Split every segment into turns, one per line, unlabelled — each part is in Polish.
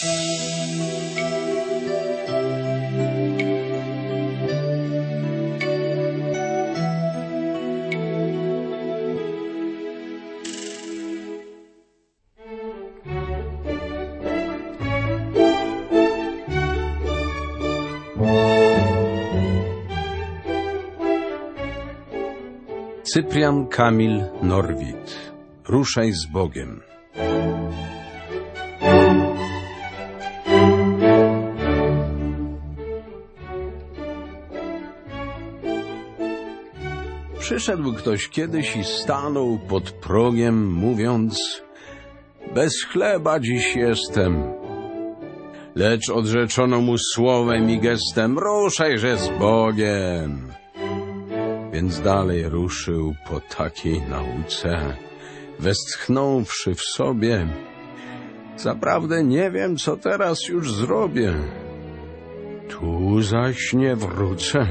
Cyprian Kamil Norwid. Ruszaj z Bogiem. Przyszedł ktoś kiedyś i stanął pod progiem, mówiąc: bez chleba dziś jestem. Lecz odrzeczono mu słowem i gestem: ruszajże z Bogiem. Więc dalej ruszył po takiej nauce, westchnąwszy w sobie: zaprawdę nie wiem, co teraz już zrobię, tu zaś nie wrócę.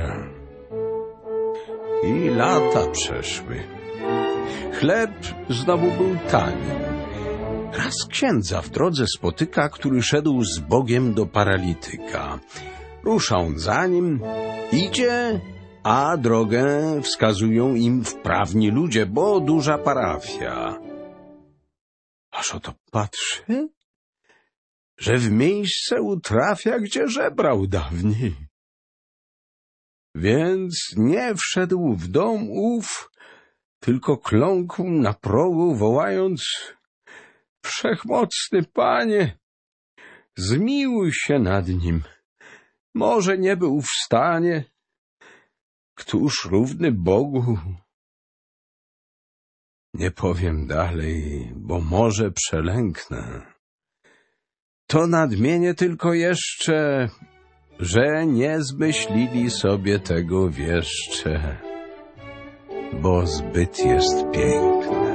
I lata przeszły. Chleb znowu był tani. Raz księdza w drodze spotyka, który szedł z Bogiem do paralityka. Rusza on za nim, idzie, a drogę wskazują im wprawni ludzie, bo duża parafia. Aż oto patrzy, że w miejsce utrafia, gdzie żebrał dawniej. Więc nie wszedł w dom ów, tylko kląkł na progu, wołając: wszechmocny Panie, zmiłuj się nad nim. Może nie był w stanie, któż równy Bogu? Nie powiem dalej, bo może przelęknę. To nadmienię tylko jeszcze, że nie zmyślili sobie tego wieszcze, bo zbyt jest piękne.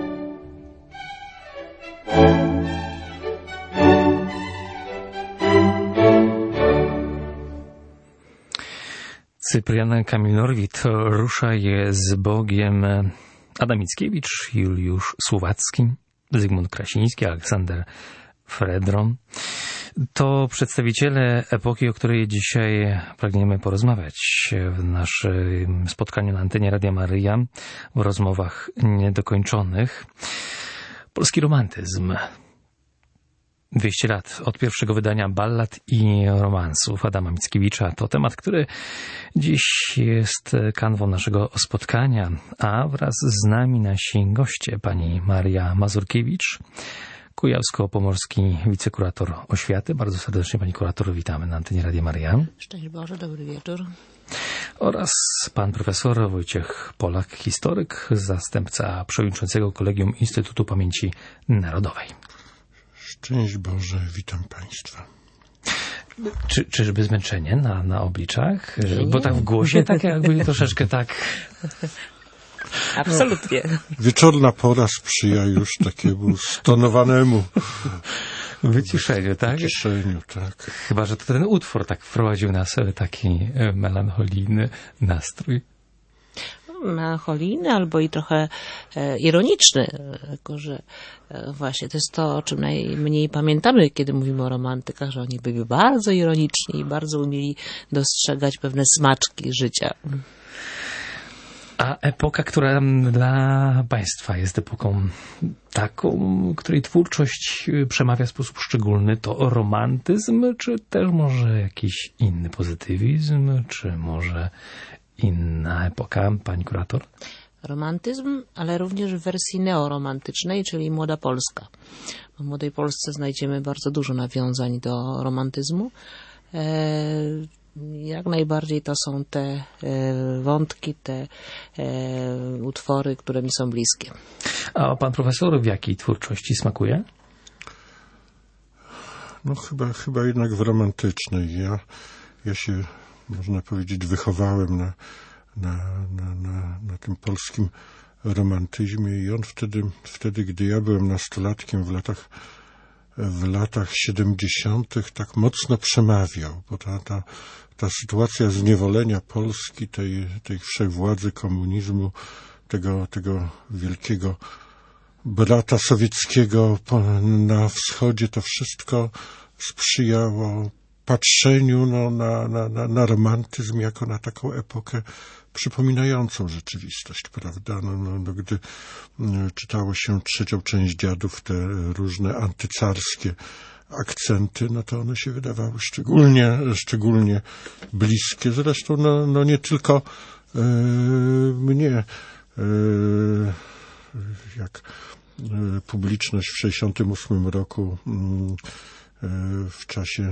Cyprian Kamil Norwid. Ruszaj z Bogiem. Adam Mickiewicz, Juliusz Słowacki, Zygmunt Krasiński, Aleksander Fredron. To przedstawiciele epoki, o której dzisiaj pragniemy porozmawiać w naszym spotkaniu na antenie Radia Maryja, w rozmowach niedokończonych. Polski romantyzm. 200 lat od pierwszego wydania ballad i romansów Adama Mickiewicza. To temat, który dziś jest kanwą naszego spotkania, a wraz z nami nasi goście, pani Maria Mazurkiewicz, kujawsko-pomorski wicekurator oświaty. Bardzo serdecznie, pani kurator, witamy na antenie Radia Maryja.
Szczęść Boże, dobry wieczór.
Oraz pan profesor Wojciech Polak, historyk, zastępca przewodniczącego Kolegium Instytutu Pamięci Narodowej.
Szczęść Boże, witam Państwa.
Czyżby zmęczenie na obliczach? Bo tak w głosie tak jakby troszeczkę tak...
Absolutnie.
Wieczorna pora sprzyja już takiemu stonowanemu
wyciszeniu, tak?
Wyciszeniu, tak.
Chyba że to ten utwór tak wprowadził nas w taki melancholijny nastrój.
Melancholijny albo i trochę ironiczny, tylko że właśnie to jest to, o czym najmniej pamiętamy, kiedy mówimy o romantykach, że oni byli bardzo ironiczni i bardzo umieli dostrzegać pewne smaczki życia.
A epoka, która dla Państwa jest epoką taką, której twórczość przemawia w sposób szczególny, to romantyzm, czy też może jakiś inny pozytywizm, czy może inna epoka, pani kurator?
Romantyzm, ale również w wersji neoromantycznej, czyli Młoda Polska. W Młodej Polsce znajdziemy bardzo dużo nawiązań do romantyzmu. Jak najbardziej to są te wątki, te utwory, które mi są bliskie.
A pan profesor w jakiej twórczości smakuje?
No chyba jednak w romantycznej. Ja się, można powiedzieć, wychowałem na tym polskim romantyzmie i on wtedy, gdy ja byłem nastolatkiem w latach 70. tak mocno przemawiał, bo ta sytuacja zniewolenia Polski, tej wszechwładzy komunizmu, tego wielkiego brata sowieckiego na wschodzie, to wszystko sprzyjało patrzeniu na romantyzm jako na taką epokę przypominającą rzeczywistość, prawda? Gdy czytało się trzecią część Dziadów, te różne antycarskie akcenty, no to one się wydawały szczególnie bliskie. Zresztą nie tylko mnie, jak publiczność w 1968 roku w czasie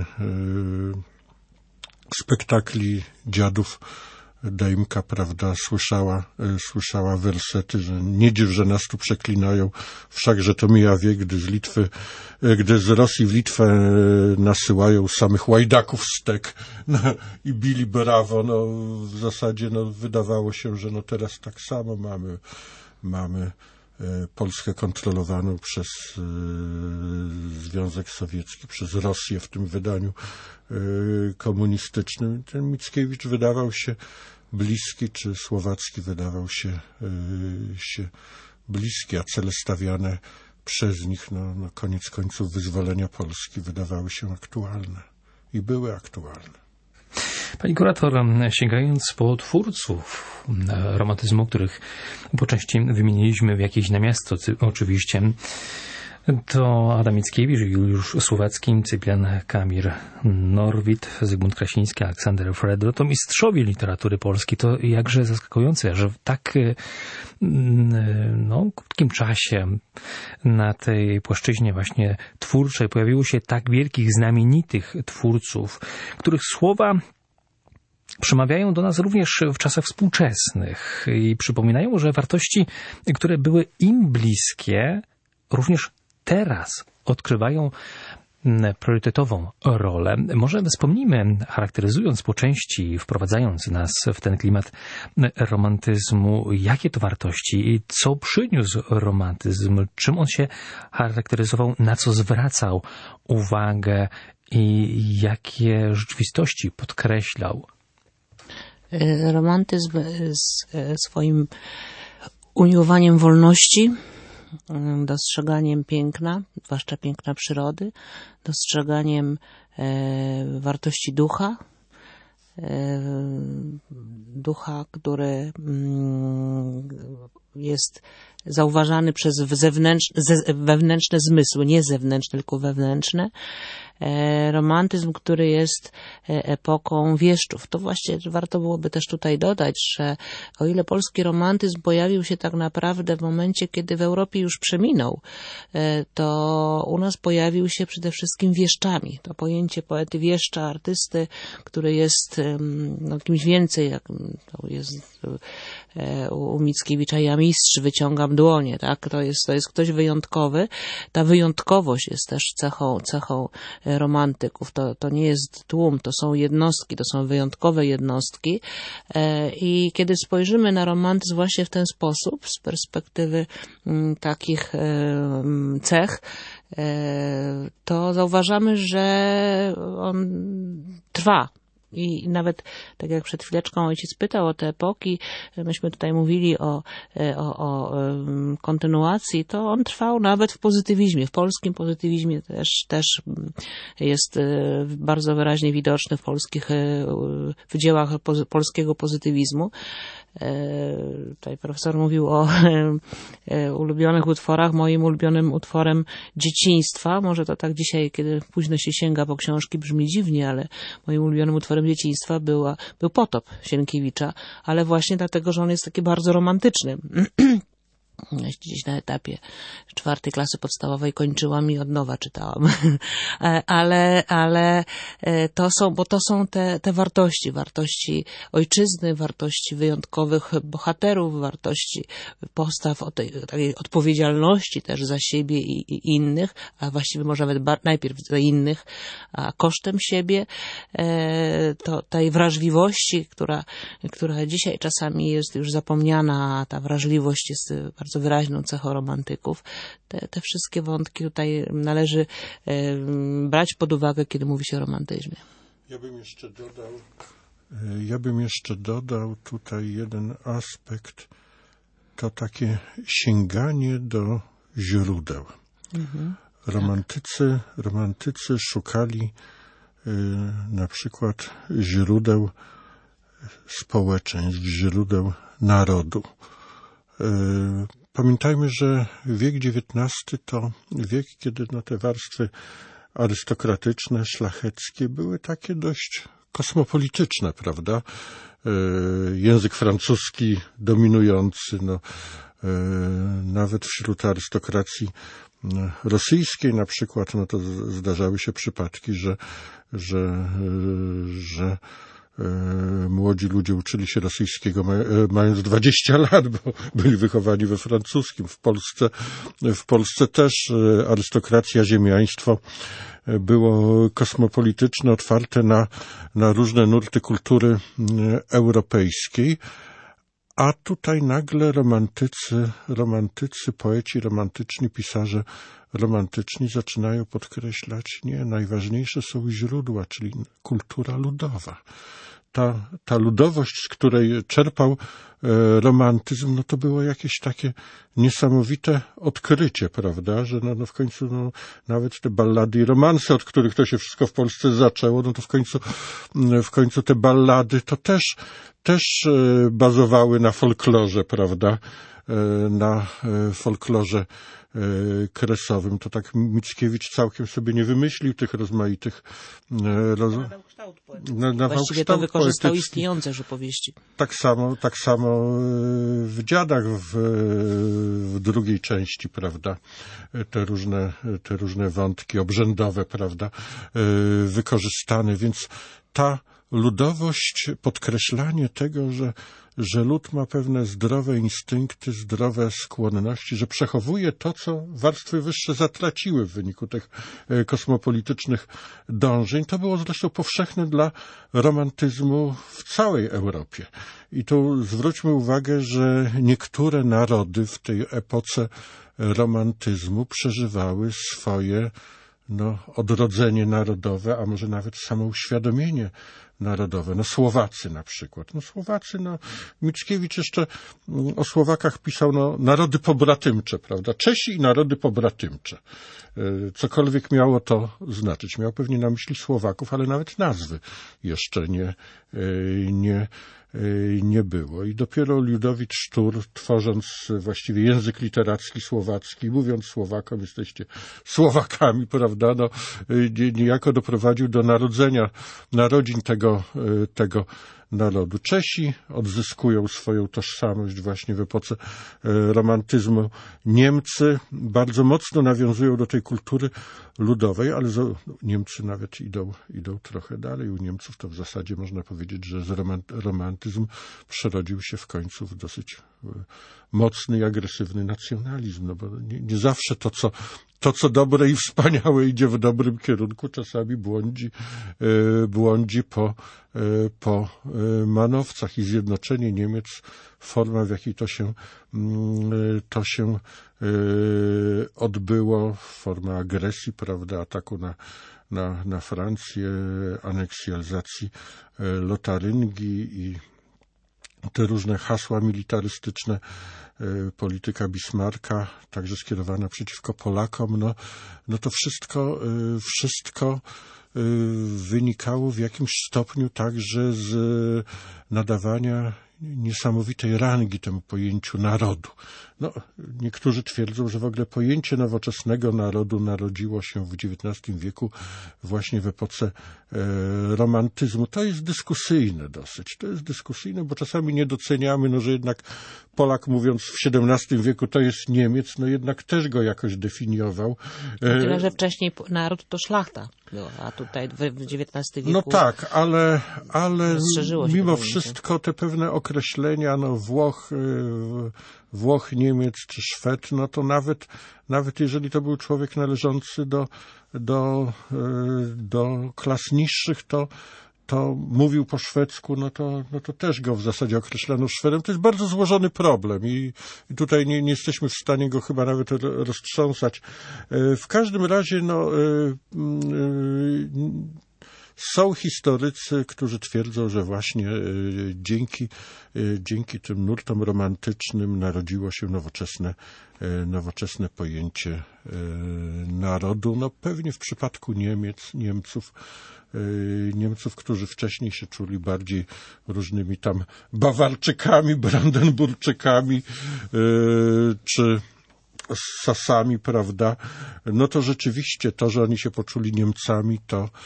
spektakli Dziadów Dejmka, prawda, słyszała wersety, że nie dziw, że nas tu przeklinają, wszakże to mija wiek, gdy z Rosji w Litwę nasyłają samych łajdaków stek i bili brawo. W zasadzie wydawało się, że teraz tak samo mamy Polskę kontrolowaną przez Związek Sowiecki, przez Rosję w tym wydaniu komunistycznym. Ten Mickiewicz wydawał się bliski, czy Słowacki wydawał się bliski, a cele stawiane przez nich, koniec końców wyzwolenia Polski, wydawały się aktualne i były aktualne.
Pani kurator, sięgając po twórców romantyzmu, których po części wymieniliśmy w jakieś namiastki, oczywiście, to Adam Mickiewicz, Juliusz Słowacki, Cyprian Kamil Norwid, Zygmunt Krasiński, Aleksander Fredro, to mistrzowie literatury polskiej. To jakże zaskakujące, że w tak krótkim czasie na tej płaszczyźnie właśnie twórczej pojawiło się tak wielkich, znamienitych twórców, których słowa przemawiają do nas również w czasach współczesnych i przypominają, że wartości, które były im bliskie, również teraz odgrywają priorytetową rolę. Może wspomnijmy, charakteryzując po części, wprowadzając nas w ten klimat romantyzmu, jakie to wartości i co przyniósł romantyzm, czym on się charakteryzował, na co zwracał uwagę i jakie rzeczywistości podkreślał.
Romantyzm z swoim umiłowaniem wolności, dostrzeganiem piękna, zwłaszcza piękna przyrody, dostrzeganiem wartości ducha, który jest zauważany przez wewnętrzne zmysły, nie zewnętrzne, tylko wewnętrzne. Romantyzm, który jest epoką wieszczów. To właśnie warto byłoby też tutaj dodać, że o ile polski romantyzm pojawił się tak naprawdę w momencie, kiedy w Europie już przeminął, to u nas pojawił się przede wszystkim wieszczami. To pojęcie poety wieszcza, artysty, który jest kimś więcej, jak to jest u Mickiewicza, ja mistrz, wyciągam dłonie, tak? To jest ktoś wyjątkowy. Ta wyjątkowość jest też cechą romantyków. To nie jest tłum, to są jednostki, to są wyjątkowe jednostki. I kiedy spojrzymy na romantyzm właśnie w ten sposób, z perspektywy takich cech, to zauważamy, że on trwa. I nawet, tak jak przed chwileczką ojciec pytał o te epoki, myśmy tutaj mówili o kontynuacji, to on trwał nawet w pozytywizmie. W polskim pozytywizmie też jest bardzo wyraźnie widoczny w dziełach polskiego pozytywizmu. Tutaj profesor mówił o ulubionych utworach. Moim ulubionym utworem dzieciństwa, może to tak dzisiaj, kiedy późno się sięga po książki, brzmi dziwnie, ale moim ulubionym utworem dzieciństwa był Potop Sienkiewicza, ale właśnie dlatego, że on jest taki bardzo romantyczny. Gdzieś na etapie 4. klasy podstawowej kończyłam i od nowa czytałam. ale to są te wartości ojczyzny, wartości wyjątkowych bohaterów, wartości postaw o takiej odpowiedzialności też za siebie i innych, a właściwie może nawet najpierw za innych, a kosztem siebie, tej wrażliwości, która dzisiaj czasami jest już zapomniana, a ta wrażliwość jest bardzo wyraźną cechą romantyków. Te wszystkie wątki tutaj należy brać pod uwagę, kiedy mówi się o romantyzmie.
Ja bym jeszcze dodał tutaj jeden aspekt, to takie sięganie do źródeł. Romantycy szukali na przykład źródeł społeczeństw, źródeł narodu. Pamiętajmy, że wiek XIX to wiek, kiedy te warstwy arystokratyczne, szlacheckie były takie dość kosmopolityczne, prawda? Język francuski dominujący, nawet wśród arystokracji rosyjskiej na przykład, to zdarzały się przypadki, że młodzi ludzie uczyli się rosyjskiego mając 20 lat, bo byli wychowani we francuskim. W Polsce też arystokracja, ziemiaństwo było kosmopolityczne, otwarte na różne nurty kultury europejskiej. A tutaj nagle romantycy, poeci romantyczni, pisarze romantyczni zaczynają podkreślać, najważniejsze są źródła, czyli kultura ludowa. Ta ludowość, z której czerpał romantyzm, to było jakieś takie niesamowite odkrycie, prawda, że w końcu nawet te ballady i romanse, od których to się wszystko w Polsce zaczęło, to w końcu te ballady to też bazowały na folklorze, prawda, na folklorze kresowym. To tak Mickiewicz całkiem sobie nie wymyślił tych rozmaitych
Właściwie to wykorzystał istniejące już opowieści.
Tak samo w Dziadach w drugiej części, prawda, te różne wątki obrzędowe, prawda, wykorzystane, więc ta ludowość, podkreślanie tego, że lud ma pewne zdrowe instynkty, zdrowe skłonności, że przechowuje to, co warstwy wyższe zatraciły w wyniku tych kosmopolitycznych dążeń. To było zresztą powszechne dla romantyzmu w całej Europie. I tu zwróćmy uwagę, że niektóre narody w tej epoce romantyzmu przeżywały swoje odrodzenie narodowe, a może nawet samouświadomienie narodowe. Słowacy na przykład. Mickiewicz jeszcze o Słowakach pisał, narody pobratymcze, prawda? Czesi i narody pobratymcze. Cokolwiek miało to znaczyć. Miał pewnie na myśli Słowaków, ale nawet nazwy jeszcze nie było. I dopiero Ludowicz Sztur, tworząc właściwie język literacki słowacki, mówiąc Słowakom, jesteście Słowakami, prawda, niejako doprowadził do narodzin tego narodu. Czesi odzyskują swoją tożsamość właśnie w epoce romantyzmu. Niemcy bardzo mocno nawiązują do tej kultury ludowej, ale Niemcy nawet idą trochę dalej. U Niemców to w zasadzie można powiedzieć, że romantyzm przerodził się w końcu w dosyć mocny i agresywny nacjonalizm, bo nie zawsze to, co dobre i wspaniałe idzie w dobrym kierunku, czasami błądzi po manowcach i zjednoczenie Niemiec, forma, w jakiej to się odbyło, forma agresji, prawda, ataku na Francję, aneksji Alzacji, Lotaryngii i te różne hasła militarystyczne, polityka Bismarcka, także skierowana przeciwko Polakom, to wszystko wynikało w jakimś stopniu także z nadawania niesamowitej rangi temu pojęciu narodu. Niektórzy twierdzą, że w ogóle pojęcie nowoczesnego narodu narodziło się w XIX wieku właśnie w epoce romantyzmu. To jest dyskusyjne dosyć. To jest dyskusyjne, bo czasami nie doceniamy, że jednak Polak, mówiąc w XVII wieku, to jest Niemiec, jednak też go jakoś definiował.
Tyle, że wcześniej naród to szlachta była, a tutaj w XIX wieku...
tak, ale mimo wszystko te pewne określenia, Włoch, Niemiec czy Szwed, to nawet jeżeli to był człowiek należący do klas niższych, to mówił po szwedzku, to też go w zasadzie określano Szwedem. To jest bardzo złożony problem i tutaj nie jesteśmy w stanie go chyba nawet roztrząsać. W każdym razie, Są historycy, którzy twierdzą, że właśnie dzięki tym nurtom romantycznym narodziło się nowoczesne pojęcie narodu. No pewnie w przypadku Niemców, którzy wcześniej się czuli bardziej różnymi tam Bawarczykami, Brandenburczykami, czy Sasami, prawda? No to rzeczywiście to, że oni się poczuli Niemcami,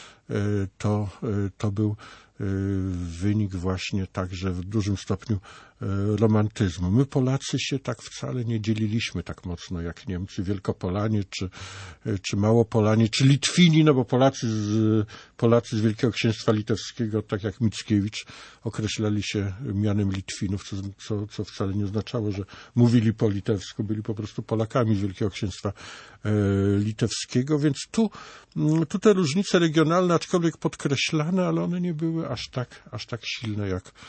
to był wynik właśnie także w dużym stopniu romantyzmu. My Polacy się tak wcale nie dzieliliśmy tak mocno jak Niemcy, Wielkopolanie, czy Małopolanie, czy Litwini, no bo Polacy z Wielkiego Księstwa Litewskiego, tak jak Mickiewicz, określali się mianem Litwinów, co wcale nie oznaczało, że mówili po litewsku, byli po prostu Polakami z Wielkiego Księstwa Litewskiego, więc tu te różnice regionalne, aczkolwiek podkreślane, ale one nie były aż tak silne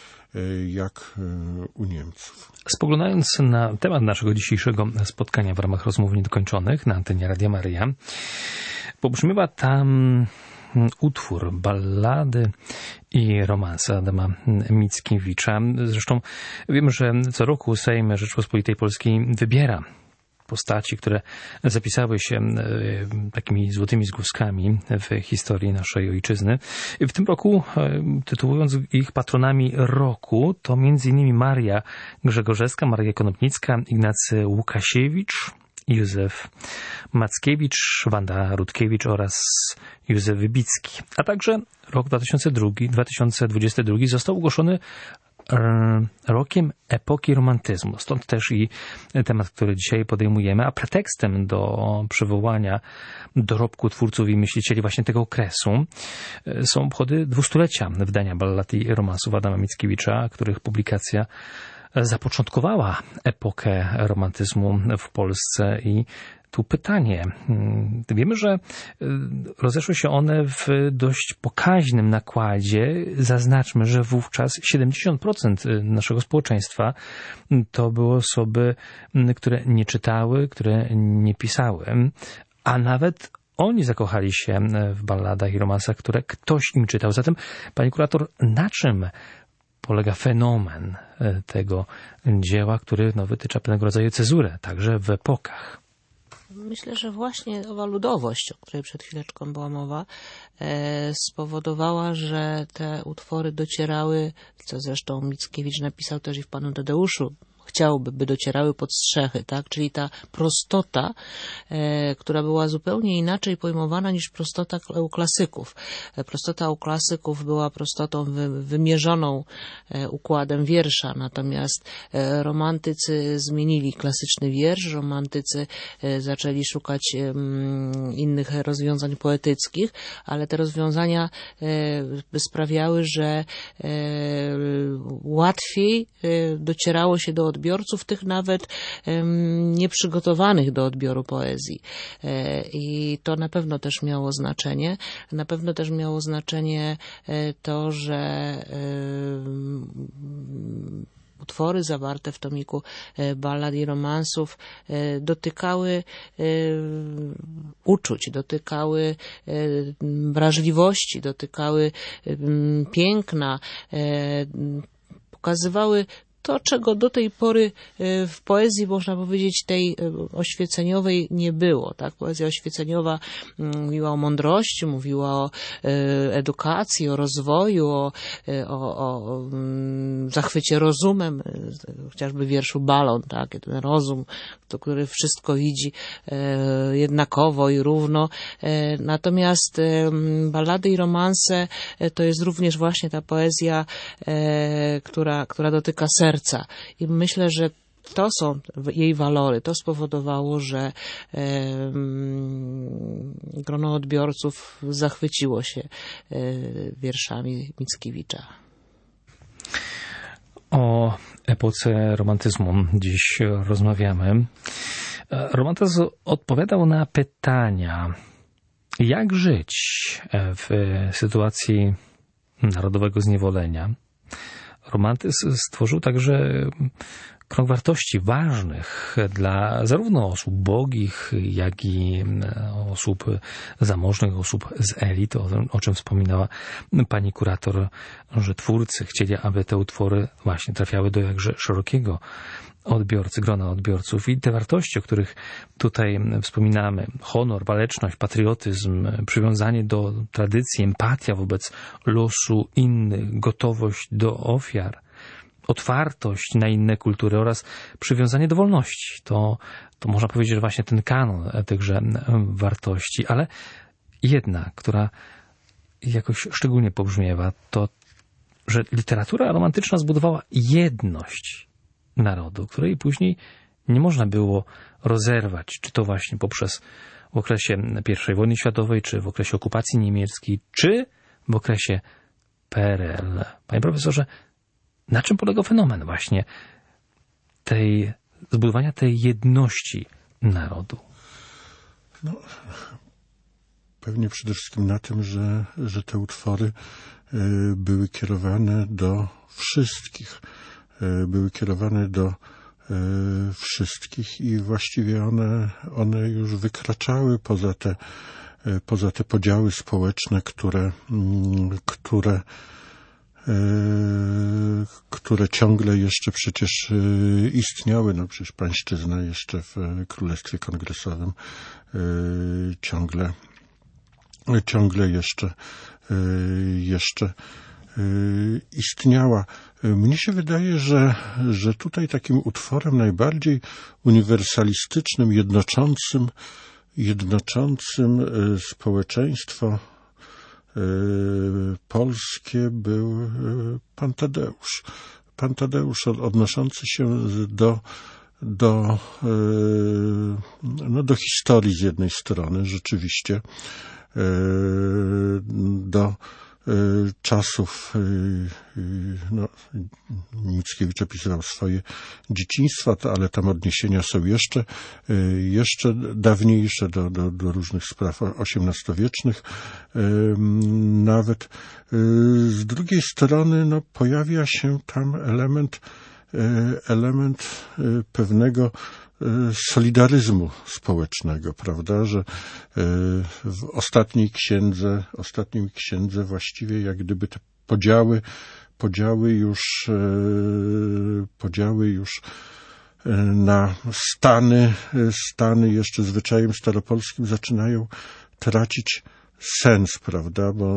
jak u Niemców.
Spoglądając na temat naszego dzisiejszego spotkania w ramach rozmów niedokończonych na antenie Radia Maryja, pobrzmiewa tam utwór Ballady i romanse Adama Mickiewicza. Zresztą wiem, że co roku Sejm Rzeczypospolitej Polskiej wybiera postaci, które zapisały się takimi złotymi zgłoskami w historii naszej ojczyzny. W tym roku, tytułując ich patronami roku, to m.in. Maria Grzegorzewska, Maria Konopnicka, Ignacy Łukasiewicz, Józef Mackiewicz, Wanda Rutkiewicz oraz Józef Wybicki. A także rok 2022 został ogłoszony rokiem epoki romantyzmu. Stąd też i temat, który dzisiaj podejmujemy, a pretekstem do przywołania dorobku twórców i myślicieli właśnie tego okresu są obchody 200-lecia wydania ballad i romansów Adama Mickiewicza, których publikacja zapoczątkowała epokę romantyzmu w Polsce. I tu pytanie. Wiemy, że rozeszły się one w dość pokaźnym nakładzie. Zaznaczmy, że wówczas 70% naszego społeczeństwa to były osoby, które nie czytały, które nie pisały, a nawet oni zakochali się w balladach i romansach, które ktoś im czytał. Zatem, pani kurator, na czym polega fenomen tego dzieła, który wytycza pewnego rodzaju cezurę, także w epokach?
Myślę, że właśnie owa ludowość, o której przed chwileczką była mowa, spowodowała, że te utwory docierały, co zresztą Mickiewicz napisał też i w Panu Tadeuszu, chciałby, by docierały pod strzechy, tak? Czyli ta prostota, która była zupełnie inaczej pojmowana niż prostota u klasyków. Prostota u klasyków była prostotą wymierzoną układem wiersza, natomiast romantycy zmienili klasyczny wiersz, romantycy zaczęli szukać innych rozwiązań poetyckich, ale te rozwiązania sprawiały, że łatwiej docierało się do odbiorców, tych nawet nieprzygotowanych do odbioru poezji. I to na pewno też miało znaczenie. Na pewno też miało znaczenie to, że utwory zawarte w tomiku ballad i romansów dotykały uczuć, dotykały wrażliwości, dotykały piękna, pokazywały to, czego do tej pory w poezji, można powiedzieć, tej oświeceniowej nie było. Tak? Poezja oświeceniowa mówiła o mądrości, mówiła o edukacji, o rozwoju, o zachwycie rozumem, chociażby wierszu Balon, tak? Ten rozum, który wszystko widzi jednakowo i równo. Natomiast ballady i romanse to jest również właśnie ta poezja, która dotyka serca. I myślę, że to są jej walory. To spowodowało, że grono odbiorców zachwyciło się wierszami Mickiewicza.
O epoce romantyzmu dziś rozmawiamy. Romantyzm odpowiadał na pytania, jak żyć w sytuacji narodowego zniewolenia. Romantyzm stworzył także krąg wartości ważnych dla zarówno osób ubogich, jak i osób zamożnych, osób z elit, o czym wspominała pani kurator, że twórcy chcieli, aby te utwory właśnie trafiały do jakże szerokiego odbiorcy, grona odbiorców. I te wartości, o których tutaj wspominamy, honor, waleczność, patriotyzm, przywiązanie do tradycji, empatia wobec losu innych, gotowość do ofiar, otwartość na inne kultury oraz przywiązanie do wolności. To można powiedzieć, że właśnie ten kanon tychże wartości, ale jedna, która jakoś szczególnie pobrzmiewa, to, że literatura romantyczna zbudowała jedność narodu, której później nie można było rozerwać, czy to właśnie poprzez w okresie I wojny światowej, czy w okresie okupacji niemieckiej, czy w okresie PRL. Panie profesorze, na czym polegał fenomen właśnie zbudowania tej jedności narodu?
No, pewnie przede wszystkim na tym, że te utwory były kierowane do wszystkich. Były kierowane do wszystkich i właściwie one już wykraczały poza te podziały społeczne, które ciągle jeszcze przecież istniały. No przecież pańszczyzna jeszcze w Królestwie Kongresowym ciągle jeszcze istniała. Mnie się wydaje, że tutaj takim utworem najbardziej uniwersalistycznym, jednoczącym społeczeństwo polskie był Pan Tadeusz. Pan Tadeusz odnoszący się do historii z jednej strony, rzeczywiście, do czasów, Mickiewicz opisywał swoje dzieciństwa, ale tam odniesienia są jeszcze dawniejsze do różnych spraw XVIII-wiecznych. Nawet z drugiej strony pojawia się tam element pewnego solidaryzmu społecznego, prawda, że w ostatniej księdze właściwie jak gdyby te podziały już na stany jeszcze zwyczajem staropolskim zaczynają tracić sens, prawda, bo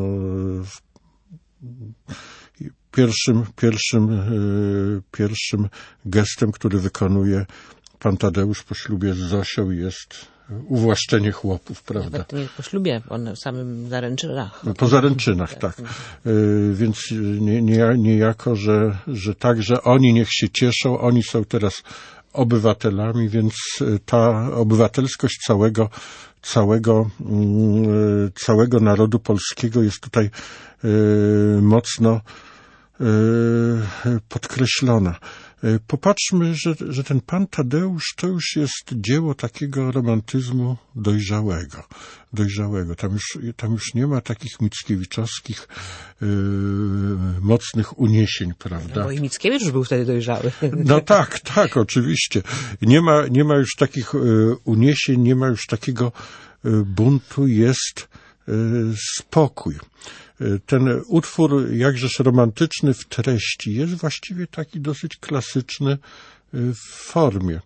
pierwszym gestem, który wykonuje Pan Tadeusz po ślubie z Zosią, jest uwłaszczenie chłopów, prawda?
Nawet nie po ślubie, one w samym zaręczynach.
Po zaręczynach, tak. Więc niejako, że także oni niech się cieszą, oni są teraz obywatelami, więc ta obywatelskość całego narodu polskiego jest tutaj mocno podkreślona. Popatrzmy, że ten Pan Tadeusz to już jest dzieło takiego romantyzmu dojrzałego. Tam już nie ma takich mickiewiczowskich mocnych uniesień, prawda?
No bo i Mickiewicz już był wtedy dojrzały.
No tak, oczywiście. Nie ma już takich uniesień, nie ma już takiego buntu, jest spokój. Ten utwór, jakżeż romantyczny w treści, jest właściwie taki dosyć klasyczny w formie.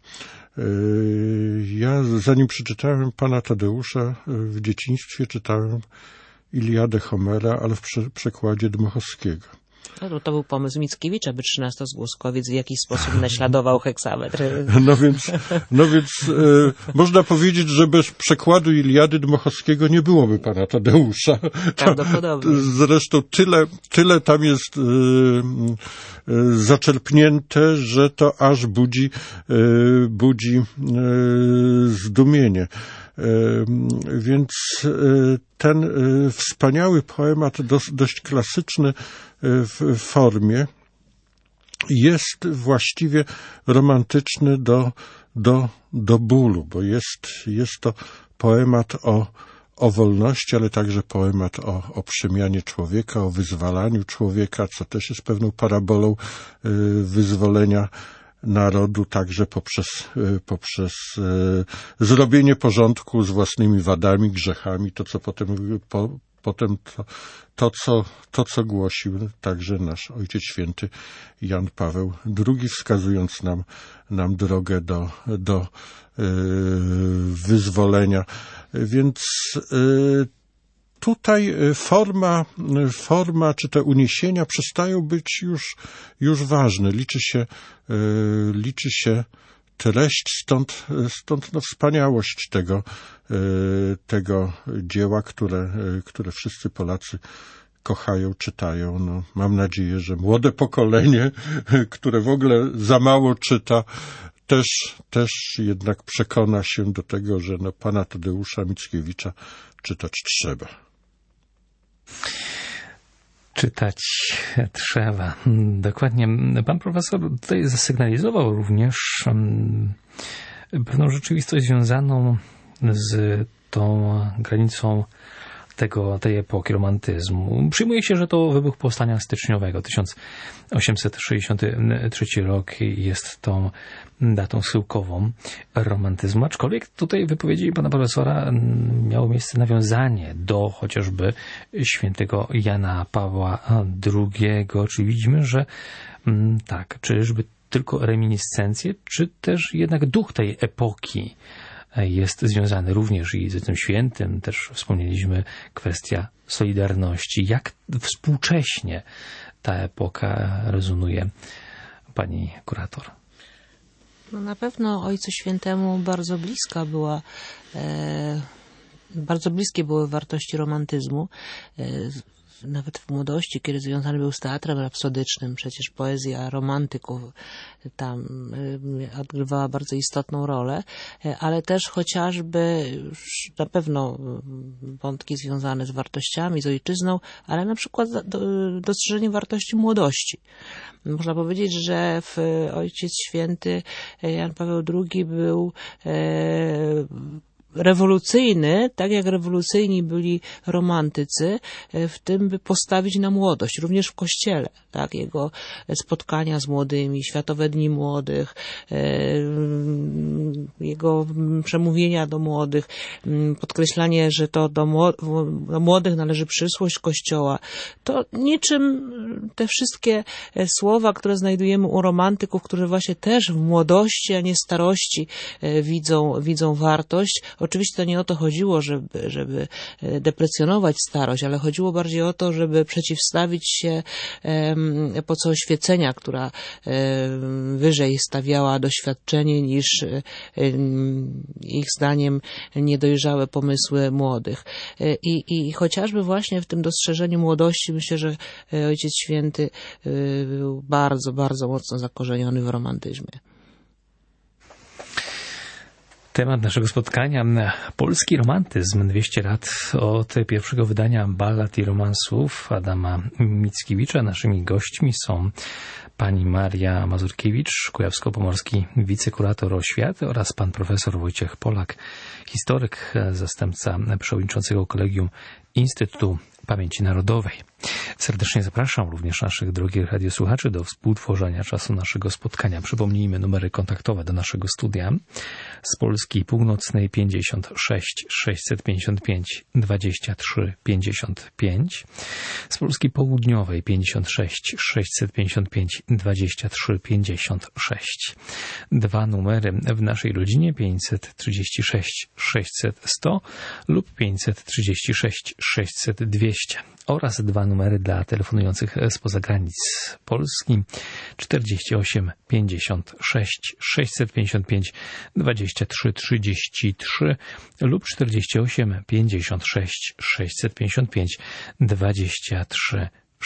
Ja zanim przeczytałem Pana Tadeusza w dzieciństwie, czytałem Iliadę Homera, ale w przekładzie Dmochowskiego.
No, to był pomysł Mickiewicza, by 13-zgłoskowiec w jakiś sposób naśladował heksametr.
No więc można powiedzieć, że bez przekładu Iliady Dmochowskiego nie byłoby Pana Tadeusza.
Prawdopodobnie.
Zresztą tyle tam jest zaczerpnięte, że to aż budzi zdumienie. Więc ten wspaniały poemat, dość klasyczny w formie, jest właściwie romantyczny do bólu, bo jest to poemat o wolności, ale także poemat o przemianie człowieka, o wyzwalaniu człowieka, co też jest pewną parabolą wyzwolenia narodu także poprzez zrobienie porządku z własnymi wadami, grzechami, to co potem to, co głosił także nasz Ojciec Święty Jan Paweł II, wskazując nam drogę do wyzwolenia. Więc tutaj forma czy te uniesienia przestają być już ważne. Liczy się treść, stąd wspaniałość tego dzieła, które wszyscy Polacy kochają, czytają. No, mam nadzieję, że młode pokolenie, które w ogóle za mało czyta, też jednak przekona się do tego, że pana Tadeusza Mickiewicza czytać trzeba.
Czytać trzeba. Dokładnie. Pan profesor tutaj zasygnalizował również pewną rzeczywistość związaną z tą granicą tej epoki romantyzmu. Przyjmuje się, że to wybuch powstania styczniowego. 1863 rok jest tą datą schyłkową romantyzmu. Aczkolwiek tutaj w wypowiedzi pana profesora miało miejsce nawiązanie do chociażby świętego Jana Pawła II. Czyli widzimy, że tak, czyżby tylko reminiscencje, czy też jednak duch tej epoki jest związany również i z Ojcem Świętym. Też wspomnieliśmy kwestia solidarności. Jak współcześnie ta epoka rezonuje, pani kurator?
No na pewno Ojcu Świętemu bardzo bliskie były wartości romantyzmu. Nawet w młodości, kiedy związany był z teatrem rapsodycznym, przecież poezja romantyków tam odgrywała bardzo istotną rolę, ale też chociażby już na pewno wątki związane z wartościami, z ojczyzną, ale na przykład dostrzeżenie wartości młodości. Można powiedzieć, że Ojciec Święty Jan Paweł II był rewolucyjny, tak jak rewolucyjni byli romantycy, w tym, by postawić na młodość, również w Kościele, tak, jego spotkania z młodymi, Światowe Dni Młodych, jego przemówienia do młodych, podkreślanie, że to do młodych należy przyszłość Kościoła. To niczym te wszystkie słowa, które znajdujemy u romantyków, którzy właśnie też w młodości, a nie starości widzą wartość. Oczywiście to nie o to chodziło, żeby deprecjonować starość, ale chodziło bardziej o to, żeby przeciwstawić się epoce oświecenia, która wyżej stawiała doświadczenie niż ich zdaniem niedojrzałe pomysły młodych. I chociażby właśnie w tym dostrzeżeniu młodości myślę, że Ojciec Święty był bardzo, bardzo mocno zakorzeniony w romantyzmie.
Temat naszego spotkania: polski romantyzm. 200 lat od pierwszego wydania ballad i romansów Adama Mickiewicza. Naszymi gośćmi są pani Maria Mazurkiewicz, kujawsko-pomorski wicekurator oświaty, oraz pan profesor Wojciech Polak, historyk, zastępca przewodniczącego Kolegium Instytutu Pamięci Narodowej. Serdecznie zapraszam również naszych drogich radiosłuchaczy do współtworzenia czasu naszego spotkania. Przypomnijmy numery kontaktowe do naszego studia: z Polski Północnej 56 655 23 55, z Polski Południowej 56 655 23 56. Dwa numery w naszej rodzinie: 536 600 100 lub 536 600 200, oraz dwa numery dla telefonujących spoza granic Polski: 48 56 655 23 33 lub 48 56 655 23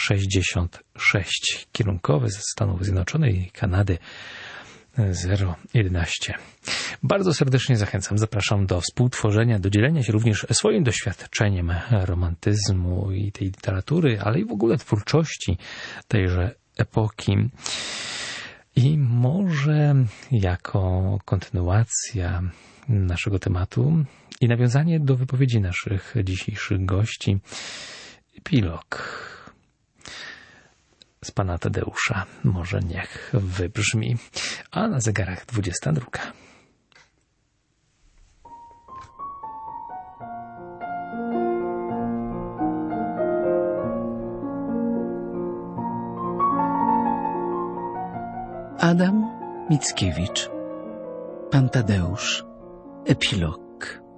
66. Kierunkowy ze Stanów Zjednoczonych i Kanady 011. Bardzo serdecznie zachęcam, zapraszam do współtworzenia, do dzielenia się również swoim doświadczeniem romantyzmu i tej literatury, ale i w ogóle twórczości tejże epoki. I może jako kontynuacja naszego tematu i nawiązanie do wypowiedzi naszych dzisiejszych gości, epilog. z pana Tadeusza może niech wybrzmi, a na zegarach 22.
Adam Mickiewicz, Pan Tadeusz, epilog.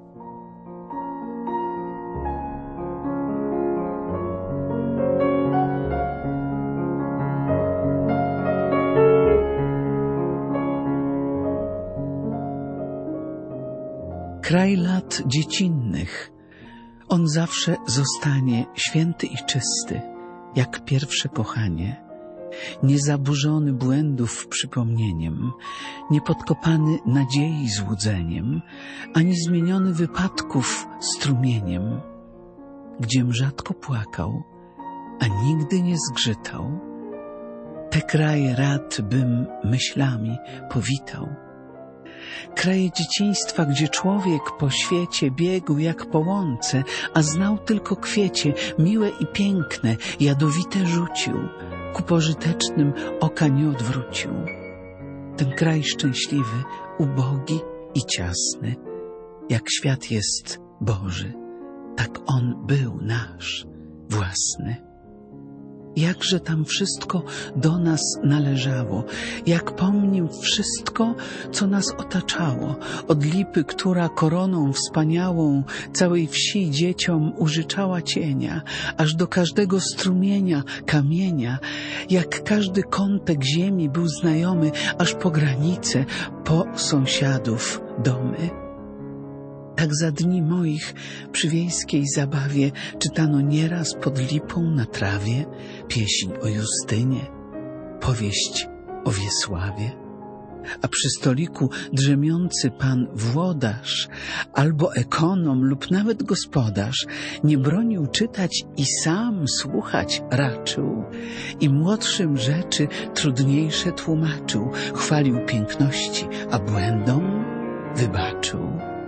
Kraj lat dziecinnych, on zawsze zostanie święty i czysty, jak pierwsze kochanie, niezaburzony błędów przypomnieniem, niepodkopany nadziei złudzeniem, ani zmieniony wypadków strumieniem, gdziem rzadko płakał, a nigdy nie zgrzytał, te kraje rad bym myślami powitał. Kraje dzieciństwa, gdzie człowiek po świecie biegł jak po łące, a znał tylko kwiecie, miłe i piękne, jadowite rzucił, ku pożytecznym oka nie odwrócił. Ten kraj szczęśliwy, ubogi i ciasny, jak świat jest Boży, tak on był nasz, własny. Jakże tam wszystko do nas należało, jak pomnim wszystko, co nas otaczało, od lipy, która koroną wspaniałą całej wsi dzieciom użyczała cienia, aż do każdego strumienia, kamienia, jak każdy kątek ziemi był znajomy, aż po granice, po sąsiadów domy. Tak za dni moich przy wiejskiej zabawie czytano nieraz pod lipą na trawie pieśń o Justynie, powieść o Wiesławie. A przy stoliku drzemiący pan włodarz, albo ekonom lub nawet gospodarz nie bronił czytać i sam słuchać raczył i młodszym rzeczy trudniejsze tłumaczył, chwalił piękności, a błędom wybaczył.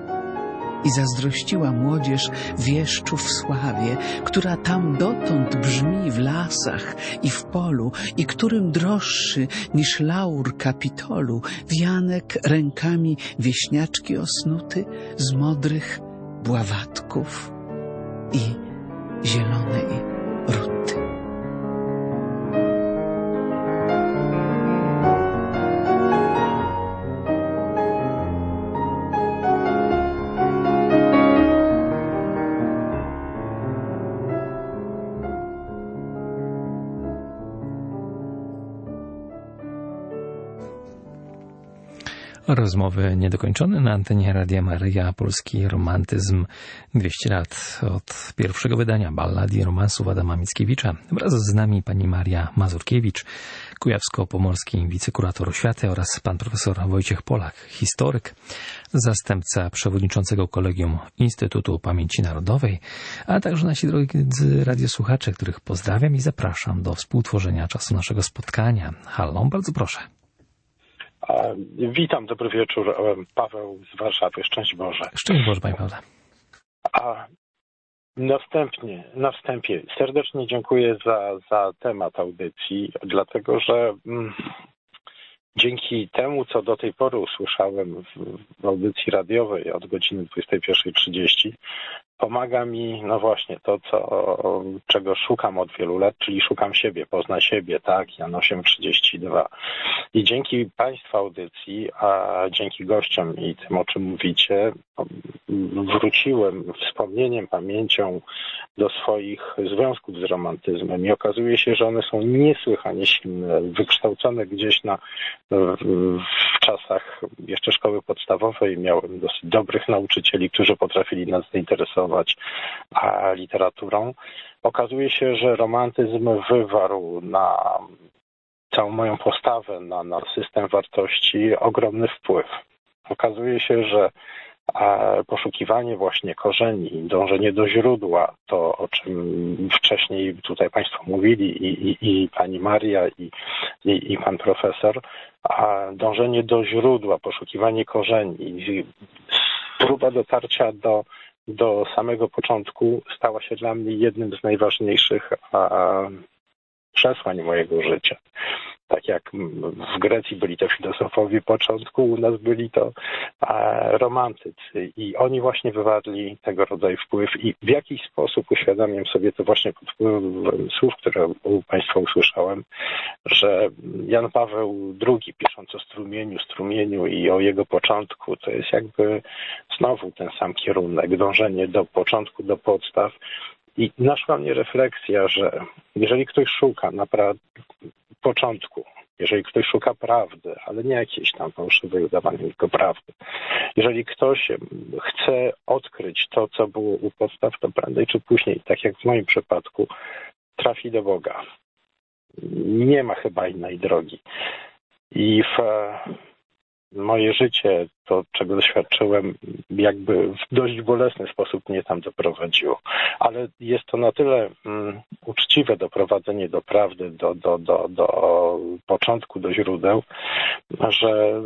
I zazdrościła młodzież wieszczów sławie, która tam dotąd brzmi w lasach i w polu, i którym droższy niż laur Kapitolu wianek rękami wieśniaczki osnuty z modrych bławatków i zielonej ruty.
Rozmowy niedokończone na antenie Radia Maryja, polski romantyzm. 200 lat od pierwszego wydania ballad i romansów Adama Mickiewicza. Wraz z nami pani Maria Mazurkiewicz, kujawsko-pomorski wicekurator oświaty, oraz pan profesor Wojciech Polak, historyk, zastępca przewodniczącego Kolegium Instytutu Pamięci Narodowej, a także nasi drodzy radiosłuchacze, których pozdrawiam i zapraszam do współtworzenia czasu naszego spotkania. Halo, bardzo proszę.
Witam, dobry wieczór. Paweł z Warszawy. Szczęść Boże.
Szczęść Boże, panie Pawle.
Na wstępie serdecznie dziękuję za temat audycji, dlatego że dzięki temu, co do tej pory usłyszałem w audycji radiowej od godziny 21:30, pomaga mi, no właśnie, to, czego szukam od wielu lat, czyli szukam siebie, poznaj siebie, tak, Jan 8:32. I dzięki Państwa audycji, a dzięki gościom i tym, o czym mówicie, wróciłem wspomnieniem, pamięcią do swoich związków z romantyzmem i okazuje się, że one są niesłychanie silne, wykształcone gdzieś w czasach jeszcze szkoły podstawowej. Miałem dosyć dobrych nauczycieli, którzy potrafili nas zainteresować literaturą. Okazuje się, że romantyzm wywarł na całą moją postawę, na system wartości ogromny wpływ. Okazuje się, że poszukiwanie właśnie korzeni, dążenie do źródła, to o czym wcześniej tutaj Państwo mówili i pani Maria i pan profesor, a dążenie do źródła, poszukiwanie korzeni, próba dotarcia do samego początku stała się dla mnie jednym z najważniejszych przesłań mojego życia. Tak jak w Grecji byli to filozofowie początku, u nas byli to romantycy i oni właśnie wywarli tego rodzaju wpływ i w jakiś sposób uświadamiam sobie to właśnie pod wpływem słów, które u Państwa usłyszałem, że Jan Paweł II, pisząc o strumieniu i o jego początku, to jest jakby znowu ten sam kierunek, dążenie do początku, do podstaw. I naszła mnie refleksja, że jeżeli ktoś szuka naprawdę początku, jeżeli ktoś szuka prawdy, ale nie jakiejś tam fałszywej, udawanej, tylko prawdy, jeżeli ktoś chce odkryć to, co było u podstaw, to prędzej czy później, tak jak w moim przypadku, trafi do Boga. Nie ma chyba innej drogi. I moje życie, to czego doświadczyłem, jakby w dość bolesny sposób mnie tam doprowadziło. Ale jest to na tyle uczciwe doprowadzenie do prawdy, do początku, do źródeł, że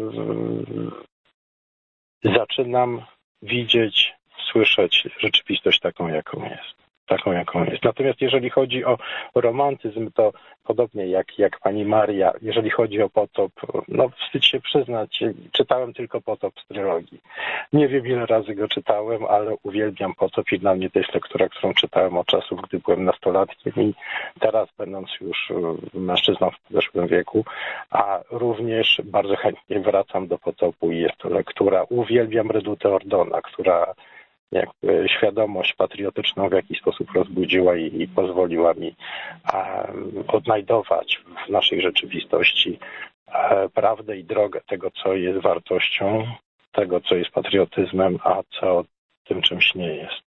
zaczynam widzieć, słyszeć rzeczywistość taką, jaką jest. Natomiast jeżeli chodzi o romantyzm, to podobnie jak pani Maria, jeżeli chodzi o potop, no wstyd się przyznać, czytałem tylko potop z trylogii. Nie wiem, ile razy go czytałem, ale uwielbiam potop i dla mnie to jest lektura, którą czytałem od czasów, gdy byłem nastolatkiem i teraz, będąc już mężczyzną w podeszłym wieku, a również bardzo chętnie wracam do potopu i jest to lektura. Uwielbiam Redutę Ordona, która jakby świadomość patriotyczną w jakiś sposób rozbudziła i pozwoliła mi odnajdować w naszej rzeczywistości prawdę i drogę tego, co jest wartością, tego, co jest patriotyzmem, a co tym czymś nie jest.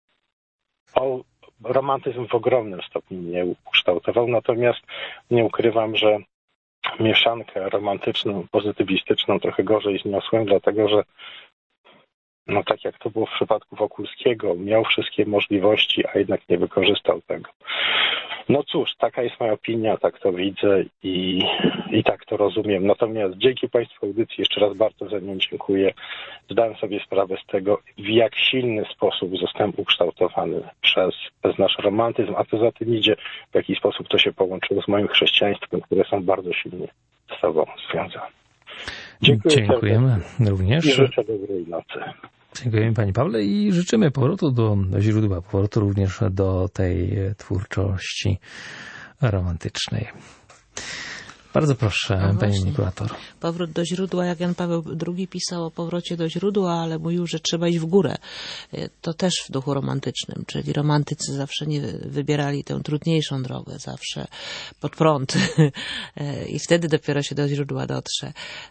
Romantyzm w ogromnym stopniu mnie ukształtował, natomiast nie ukrywam, że mieszankę romantyczną, pozytywistyczną trochę gorzej zniosłem, dlatego że no tak jak to było w przypadku Wokulskiego, miał wszystkie możliwości, a jednak nie wykorzystał tego. No cóż, taka jest moja opinia, tak to widzę i tak to rozumiem. Natomiast dzięki Państwu audycji jeszcze raz bardzo za nią dziękuję. Zdałem sobie sprawę z tego, w jak silny sposób zostałem ukształtowany przez nasz romantyzm, a co za tym idzie, w jaki sposób to się połączyło z moim chrześcijaństwem, które są bardzo silnie z sobą związane.
Dziękujemy również.
I życzę dobrej nocy.
Dziękujemy Panie Pawle i życzymy powrotu do źródła, powrotu również do tej twórczości romantycznej. Bardzo proszę, Pani Manipulator.
Powrót do źródła, jak Jan Paweł II pisał o powrocie do źródła, ale mówił, że trzeba iść w górę. To też w duchu romantycznym, czyli romantycy zawsze nie wybierali tę trudniejszą drogę, zawsze pod prąd i wtedy dopiero się do źródła dotrze.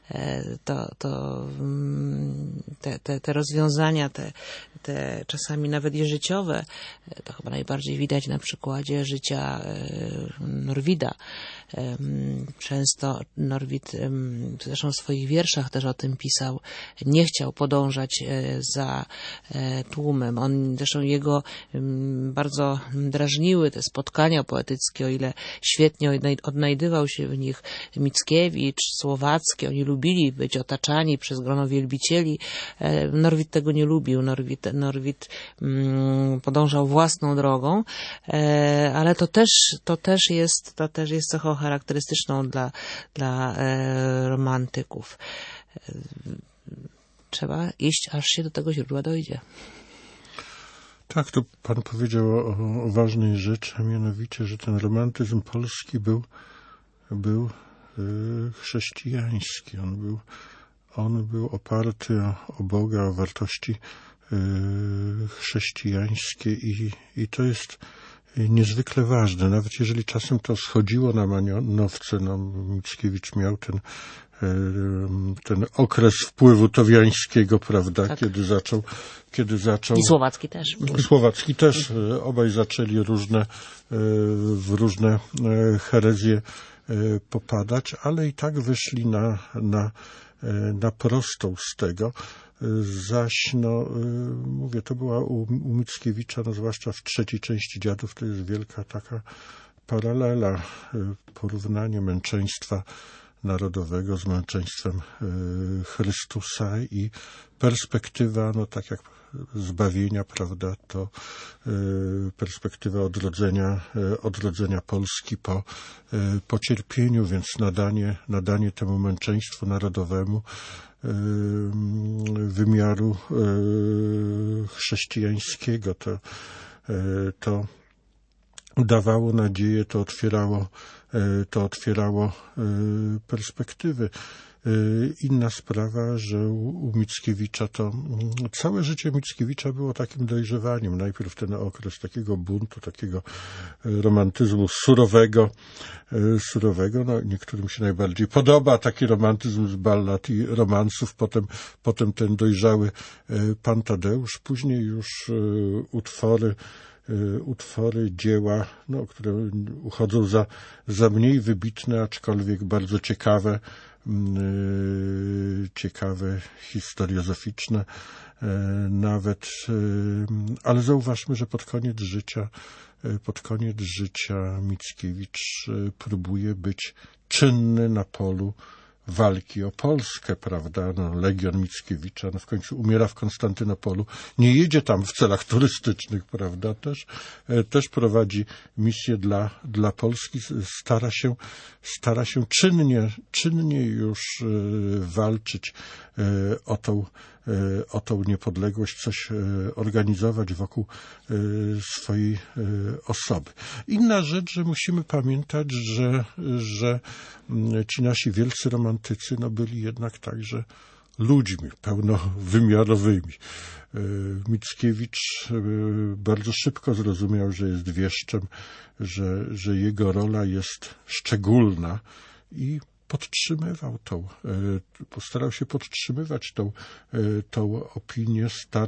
Te rozwiązania, te czasami nawet i życiowe, to chyba najbardziej widać na przykładzie życia Norwida. Często Norwid, zresztą w swoich wierszach też o tym pisał, nie chciał podążać za tłumem. Zresztą jego bardzo drażniły te spotkania poetyckie, o ile świetnie odnajdywał się w nich Mickiewicz, Słowacki. Oni lubili być otaczani przez grono wielbicieli. Norwid tego nie lubił. Norwid podążał własną drogą, ale to też jest cechą charakterystyczną dla romantyków. Trzeba iść, aż się do tego źródła dojdzie.
Tak, to pan powiedział o ważnej rzeczy, a mianowicie, że ten romantyzm polski był chrześcijański. On był oparty o Boga, o wartości chrześcijańskie i to jest niezwykle ważne. Nawet jeżeli czasem to schodziło na manionowce, Mickiewicz miał ten okres wpływu towiańskiego, prawda, tak. kiedy zaczął.
I Słowacki też.
Słowacki też. Obaj zaczęli w różne herezje popadać, ale i tak wyszli na prostą z tego. Zaś, mówię, to była u Mickiewicza, zwłaszcza w trzeciej części Dziadów, to jest wielka taka paralela, porównanie męczeństwa narodowego z męczeństwem Chrystusa i perspektywa, no tak jak zbawienia, prawda, to perspektywa odrodzenia Polski po cierpieniu, więc nadanie temu męczeństwu narodowemu wymiaru chrześcijańskiego. To dawało nadzieję, to otwierało perspektywy. Inna sprawa, że u Mickiewicza całe życie Mickiewicza było takim dojrzewaniem. Najpierw ten okres takiego buntu, takiego romantyzmu surowego. No, niektórym się najbardziej podoba taki romantyzm z ballad i romansów. Potem ten dojrzały Pan Tadeusz. Później już utwory, dzieła, no, które uchodzą za mniej wybitne, aczkolwiek bardzo ciekawe, historiozoficzne nawet, ale zauważmy, że pod koniec życia Mickiewicz próbuje być czynny na polu walki o Polskę, prawda? No, Legion Mickiewicza, no w końcu umiera w Konstantynopolu. Nie jedzie tam w celach turystycznych, prawda? Też prowadzi misję dla Polski. Stara się czynnie już walczyć o tą niepodległość, coś organizować wokół swojej osoby. Inna rzecz, że musimy pamiętać, że ci nasi wielcy romantycy byli jednak także ludźmi pełnowymiarowymi. Mickiewicz bardzo szybko zrozumiał, że jest wieszczem, że jego rola jest szczególna i postarał się podtrzymywać tą opinię,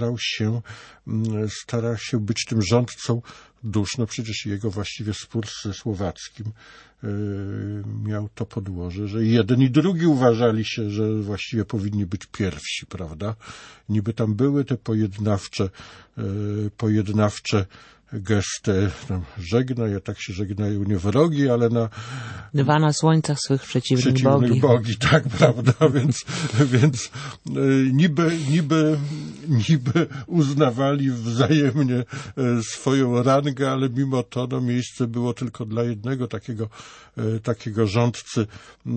starał się być tym rządcą dusz. No przecież jego właściwie spór ze Słowackim miał to podłoże, że jeden i drugi uważali się, że właściwie powinni być pierwsi, prawda? Niby tam były te pojednawcze gesty, żegnaj, a tak się żegnają nie wrogi, ale
dwa na słońcach swych przeciwnych bogi.
Tak, prawda, więc niby uznawali wzajemnie swoją rangę, ale mimo to miejsce było tylko dla jednego takiego rządcy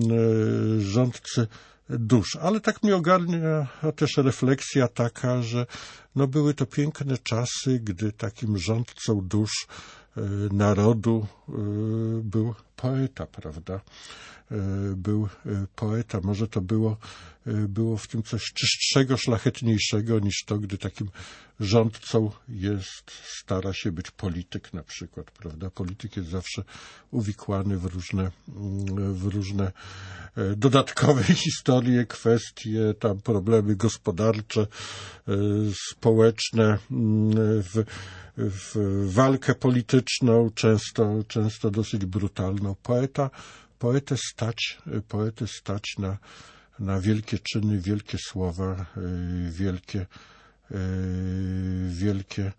dusz. Ale tak mnie ogarnia też refleksja taka, że były to piękne czasy, gdy takim rządcą dusz narodu był poeta, prawda? Był poeta. Może to było w tym coś czystszego, szlachetniejszego niż to, gdy takim rządcą stara się być polityk na przykład, prawda? Polityk jest zawsze uwikłany w różne dodatkowe historie, kwestie, tam problemy gospodarcze, społeczne, w walkę polityczną, często dosyć brutalną. Poetę stać na wielkie czyny, wielkie słowa, wielkie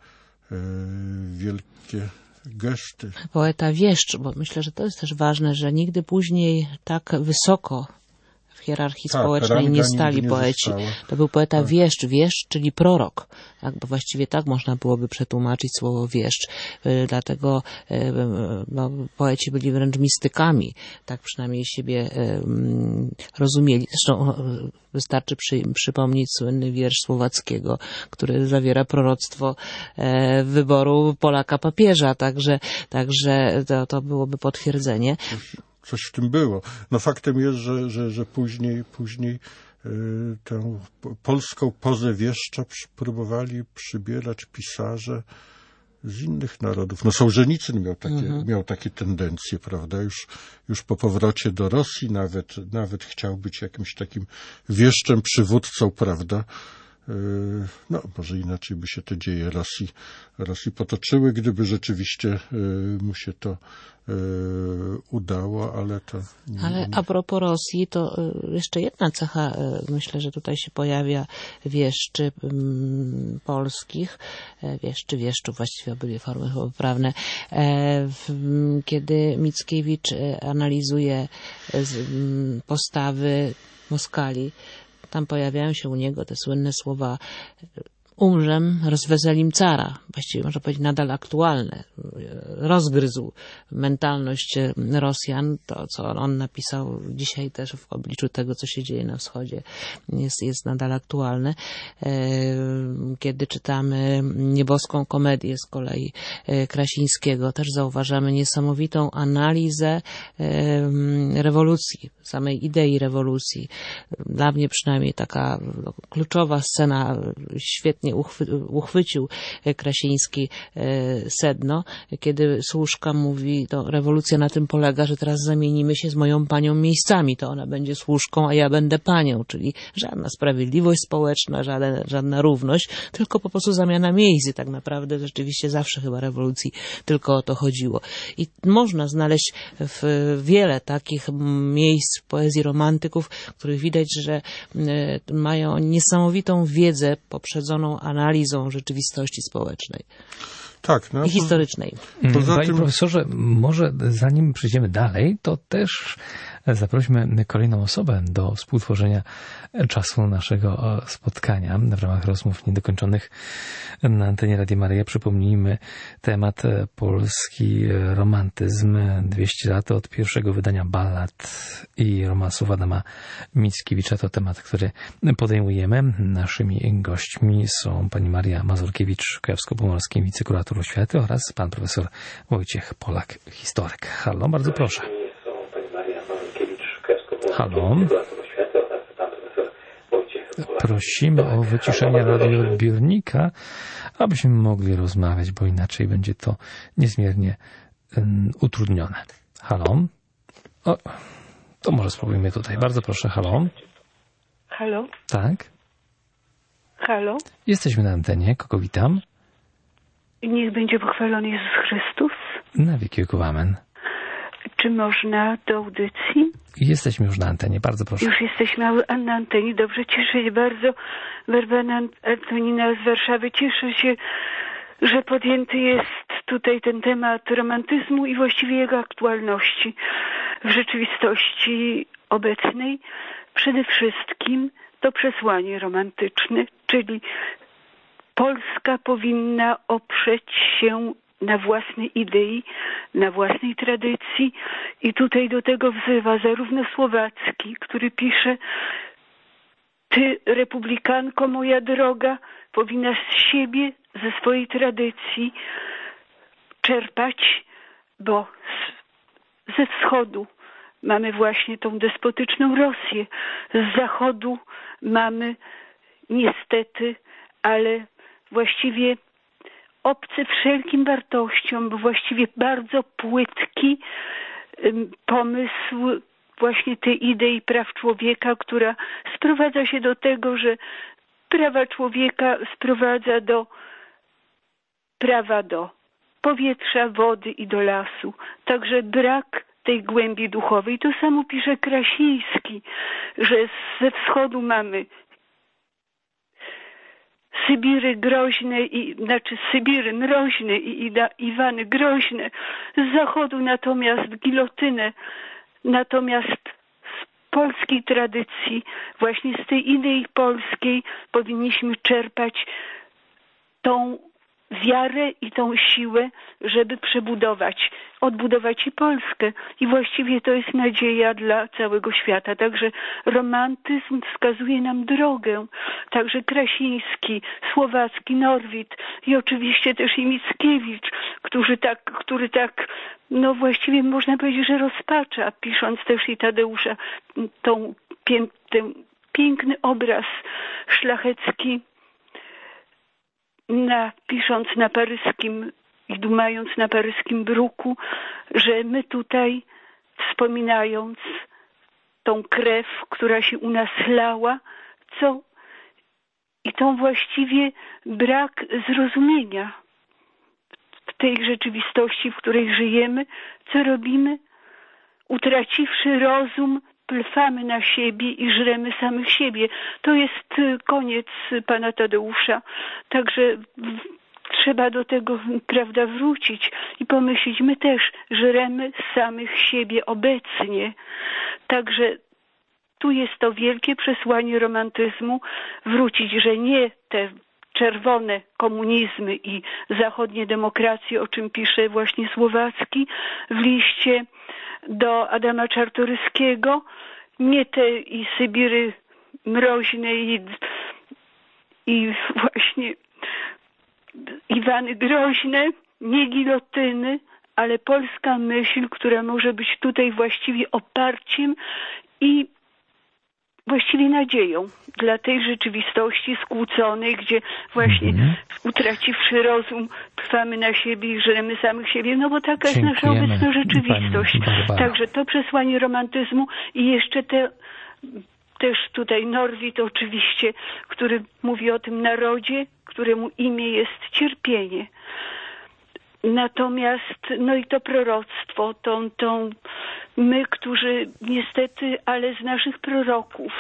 gesty.
Poeta wieszcz, bo myślę, że to jest też ważne, że nigdy później tak wysoko w hierarchii społecznej nie stali poeci. To był poeta wieszcz, czyli prorok. Tak, bo właściwie tak można byłoby przetłumaczyć słowo wieszcz. Dlatego poeci byli wręcz mistykami. Tak przynajmniej siebie rozumieli. Zresztą wystarczy przypomnieć słynny wiersz Słowackiego, który zawiera proroctwo wyboru Polaka papieża. Także to byłoby potwierdzenie.
Coś w tym było. Faktem jest, że później tę polską pozę wieszcza próbowali przybierać pisarze z innych narodów. Sołżenicyn miał takie tendencje, prawda? Już po powrocie do Rosji nawet chciał być jakimś takim wieszczem, przywódcą, prawda? no, może inaczej by się te dzieje Rosji potoczyły, gdyby rzeczywiście mu się to udało, ale to...
Ale a propos Rosji, to jeszcze jedna cecha, myślę, że tutaj się pojawia wieszczy polskich, wieszczów, właściwie obydwie formy poprawne, kiedy Mickiewicz analizuje postawy Moskali. Tam pojawiają się u niego te słynne słowa: umrzem, rozweselim cara. Właściwie można powiedzieć nadal aktualne. Rozgryzł mentalność Rosjan. To, co on napisał dzisiaj też w obliczu tego, co się dzieje na wschodzie, jest nadal aktualne. Kiedy czytamy Nieboską komedię z kolei Krasińskiego, też zauważamy niesamowitą analizę rewolucji, samej idei rewolucji. Dla mnie przynajmniej taka kluczowa scena, świetnie uchwycił Krasiński sedno, kiedy służka mówi, to rewolucja na tym polega, że teraz zamienimy się z moją panią miejscami, to ona będzie służką, a ja będę panią, czyli żadna sprawiedliwość społeczna, żadna równość, tylko po prostu zamiana miejsc. Tak naprawdę rzeczywiście zawsze chyba rewolucji tylko o to chodziło. I można znaleźć wiele takich miejsc w poezji romantyków, w których widać, że mają niesamowitą wiedzę poprzedzoną analizą rzeczywistości społecznej.
Tak, no,
i historycznej.
Panie profesorze, może zanim przejdziemy dalej, to też zaprośmy kolejną osobę do współtworzenia czasu naszego spotkania w ramach rozmów niedokończonych na antenie Radia Maryja. Przypomnijmy temat polski romantyzm. 200 lat od pierwszego wydania ballad i romansów Adama Mickiewicza. To temat, który podejmujemy. Naszymi gośćmi są pani Maria Mazurkiewicz, kujawsko-pomorskim wicekurator oświaty, oraz pan profesor Wojciech Polak, historyk. Halo, bardzo proszę. Halo. Prosimy o wyciszenie radioodbiornika, abyśmy mogli rozmawiać, bo inaczej będzie to niezmiernie utrudnione. Halo. O, to może spróbujmy tutaj. Bardzo proszę. Halo.
Halo.
Tak.
Halo.
Jesteśmy na antenie. Kogo witam?
Niech będzie pochwalony Jezus Chrystus.
Na wieki wieków amen.
Czy można do audycji?
Jesteśmy już na antenie, bardzo proszę.
Już jesteśmy na antenie, dobrze, cieszę się bardzo. Werbana Antonina z Warszawy, cieszę się, że podjęty jest tutaj ten temat romantyzmu i właściwie jego aktualności w rzeczywistości obecnej. Przede wszystkim to przesłanie romantyczne, czyli Polska powinna oprzeć się na własnej idei, na własnej tradycji i tutaj do tego wzywa zarówno Słowacki, który pisze: ty, republikanko moja droga, powinnaś z siebie, ze swojej tradycji czerpać, bo ze wschodu mamy właśnie tą despotyczną Rosję, z zachodu mamy niestety, ale właściwie obcy wszelkim wartościom, bo właściwie bardzo płytki pomysł właśnie tej idei praw człowieka, która sprowadza się do tego, że prawa człowieka sprowadza do prawa do powietrza, wody i do lasu. Także brak tej głębi duchowej. To samo pisze Krasiński, że ze wschodu mamy Sybiry groźne, Sybiry mroźne i Iwany groźne, z zachodu natomiast gilotynę, natomiast z polskiej tradycji, właśnie z tej idei polskiej powinniśmy czerpać tą wiarę i tą siłę, żeby odbudować i Polskę. I właściwie to jest nadzieja dla całego świata. Także romantyzm wskazuje nam drogę. Także Krasiński, Słowacki, Norwid i oczywiście też i Mickiewicz, który tak, no właściwie można powiedzieć, że rozpacza, pisząc też i Tadeusza, ten piękny obraz szlachecki, pisząc na paryskim i dumając na paryskim bruku, że my tutaj, wspominając tą krew, która się u nas lała, co i tą właściwie brak zrozumienia w tej rzeczywistości, w której żyjemy, co robimy? Utraciwszy rozum, plwamy na siebie i żremy samych siebie. To jest koniec pana Tadeusza. Także trzeba do tego, prawda, wrócić i pomyśleć, my też żremy samych siebie obecnie. Także tu jest to wielkie przesłanie romantyzmu, wrócić, że nie te czerwone komunizmy i zachodnie demokracje, o czym pisze właśnie Słowacki w liście do Adama Czartoryskiego, nie te i Sybiry mroźne i właśnie Iwany groźne, nie gilotyny, ale polska myśl, która może być tutaj właściwie oparciem i właściwie nadzieją dla tej rzeczywistości skłóconej, gdzie właśnie utraciwszy rozum, trwamy na siebie i żremy samych siebie, no bo taka jest nasza obecna rzeczywistość. Także to przesłanie romantyzmu i jeszcze też tutaj Norwid oczywiście, który mówi o tym narodzie, któremu imię jest cierpienie. Natomiast, no i to proroctwo, my, którzy niestety, ale z naszych proroków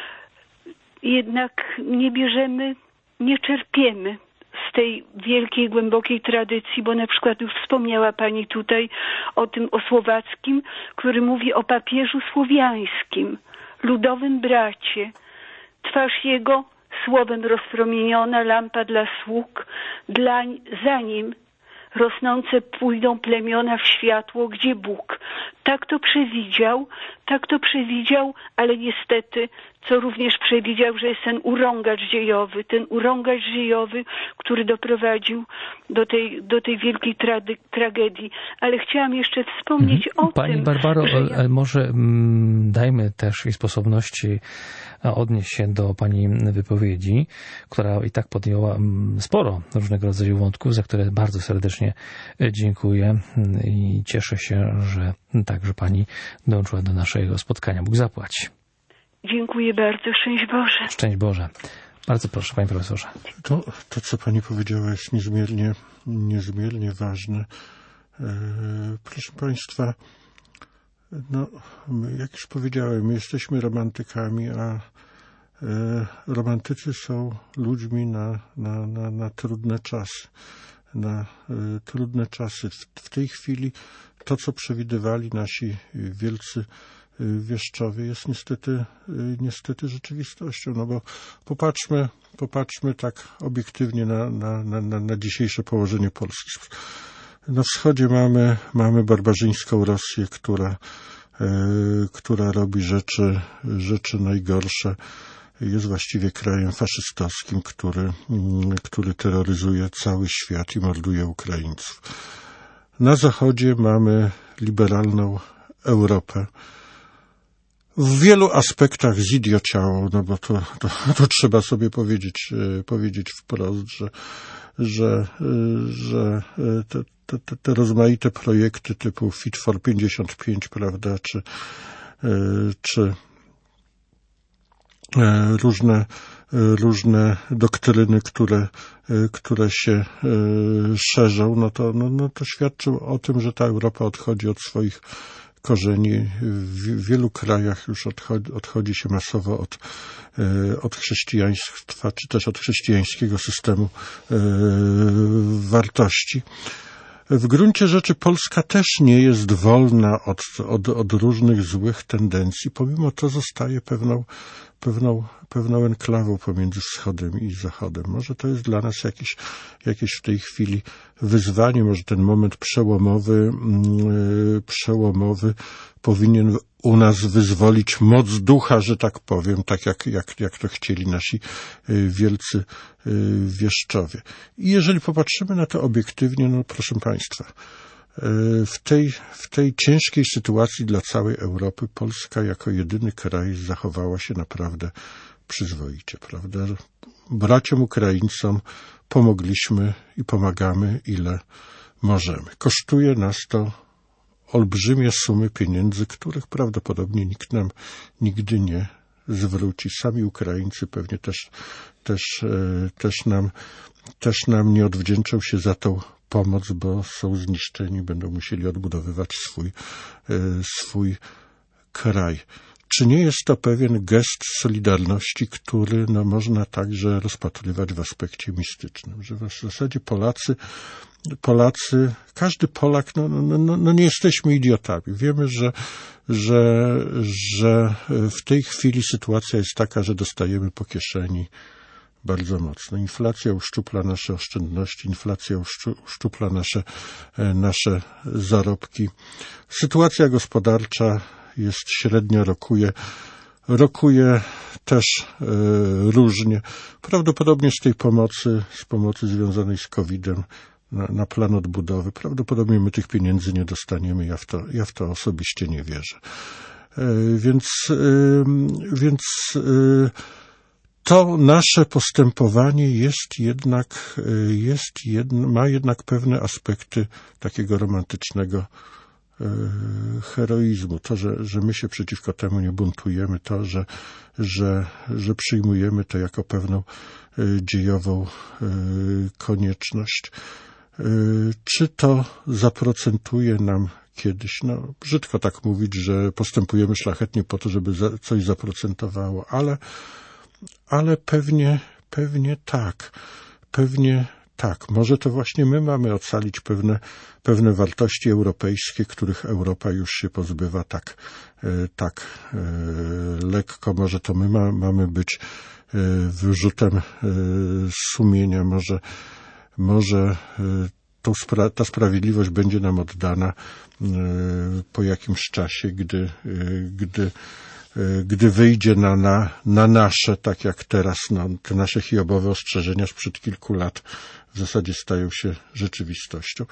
jednak nie czerpiemy z tej wielkiej, głębokiej tradycji, bo na przykład już wspomniała pani tutaj o Słowackim, który mówi o papieżu słowiańskim, ludowym bracie. Twarz jego słowem rozpromieniona, lampa dla sług, za nim rosnące pójdą plemiona w światło, gdzie Bóg. Tak to przewidział, ale niestety, co również przewidział, że jest ten urągacz dziejowy, który doprowadził do tej wielkiej tragedii. Ale chciałam jeszcze wspomnieć o tym.
Pani Barbaro, może dajmy też jej sposobności odnieść się do pani wypowiedzi, która i tak podjęła sporo różnego rodzaju wątków, za które bardzo serdecznie dziękuję i cieszę się, że także pani dołączyła do naszego spotkania. Bóg zapłać.
Dziękuję bardzo. Szczęść Boże.
Szczęść Boże. Bardzo proszę, panie profesorze.
To co pani powiedziała, jest niezmiernie ważne. Proszę państwa, no, jak już powiedziałem, my jesteśmy romantykami, a romantycy są ludźmi na trudne czasy. W tej chwili to, co przewidywali nasi wielcy wieszczowie, jest niestety rzeczywistością. No bo popatrzmy tak obiektywnie na dzisiejsze położenie Polski. Na wschodzie mamy barbarzyńską Rosję, która robi rzeczy najgorsze. Jest właściwie krajem faszystowskim, który terroryzuje cały świat i morduje Ukraińców. Na zachodzie mamy liberalną Europę. W wielu aspektach zidiociałą, no bo to trzeba sobie powiedzieć wprost, że te rozmaite projekty typu Fit for 55, prawda, czy różne doktryny, które się szerzą, no to świadczą o tym, że ta Europa odchodzi od swoich korzeni. W wielu krajach już odchodzi się masowo od chrześcijaństwa, czy też od chrześcijańskiego systemu wartości. W gruncie rzeczy Polska też nie jest wolna od różnych złych tendencji. Pomimo to zostaje pewną enklawą pomiędzy wschodem i zachodem. Może to jest dla nas jakieś w tej chwili wyzwanie, może ten moment przełomowy powinien u nas wyzwolić moc ducha, że tak powiem, tak jak to chcieli nasi wielcy wieszczowie. I jeżeli popatrzymy na to obiektywnie, no proszę państwa, w tej ciężkiej sytuacji dla całej Europy Polska jako jedyny kraj zachowała się naprawdę przyzwoicie, prawda? Braciom Ukraińcom pomogliśmy i pomagamy ile możemy. Kosztuje nas to olbrzymie sumy pieniędzy, których prawdopodobnie nikt nam nigdy nie zwróci. Sami Ukraińcy pewnie też nam nie odwdzięczą się za tą pomoc, bo są zniszczeni, będą musieli odbudowywać swój kraj. Czy nie jest to pewien gest solidarności, który można także rozpatrywać w aspekcie mistycznym, że w zasadzie Polacy, każdy Polak, nie jesteśmy idiotami. Wiemy, że w tej chwili sytuacja jest taka, że dostajemy po kieszeni bardzo mocno. Inflacja uszczupla nasze oszczędności, inflacja uszczupla nasze zarobki. Sytuacja gospodarcza jest średnio rokuje też różnie. Prawdopodobnie z pomocy związanej z COVID-em na plan odbudowy, prawdopodobnie my tych pieniędzy nie dostaniemy. Ja w to osobiście nie wierzę. Więc to nasze postępowanie ma jednak pewne aspekty takiego romantycznego heroizmu. To, że my się przeciwko temu nie buntujemy, to, że przyjmujemy to jako pewną dziejową konieczność. Czy to zaprocentuje nam kiedyś? Brzydko tak mówić, że postępujemy szlachetnie po to, żeby coś zaprocentowało, ale pewnie tak. Tak, może to właśnie my mamy ocalić pewne wartości europejskie, których Europa już się pozbywa tak lekko. Może to my mamy być wyrzutem sumienia. Może ta sprawiedliwość będzie nam oddana po jakimś czasie, gdy wyjdzie na nasze, tak jak teraz, te nasze hiobowe ostrzeżenia sprzed kilku lat w zasadzie stają się rzeczywistością.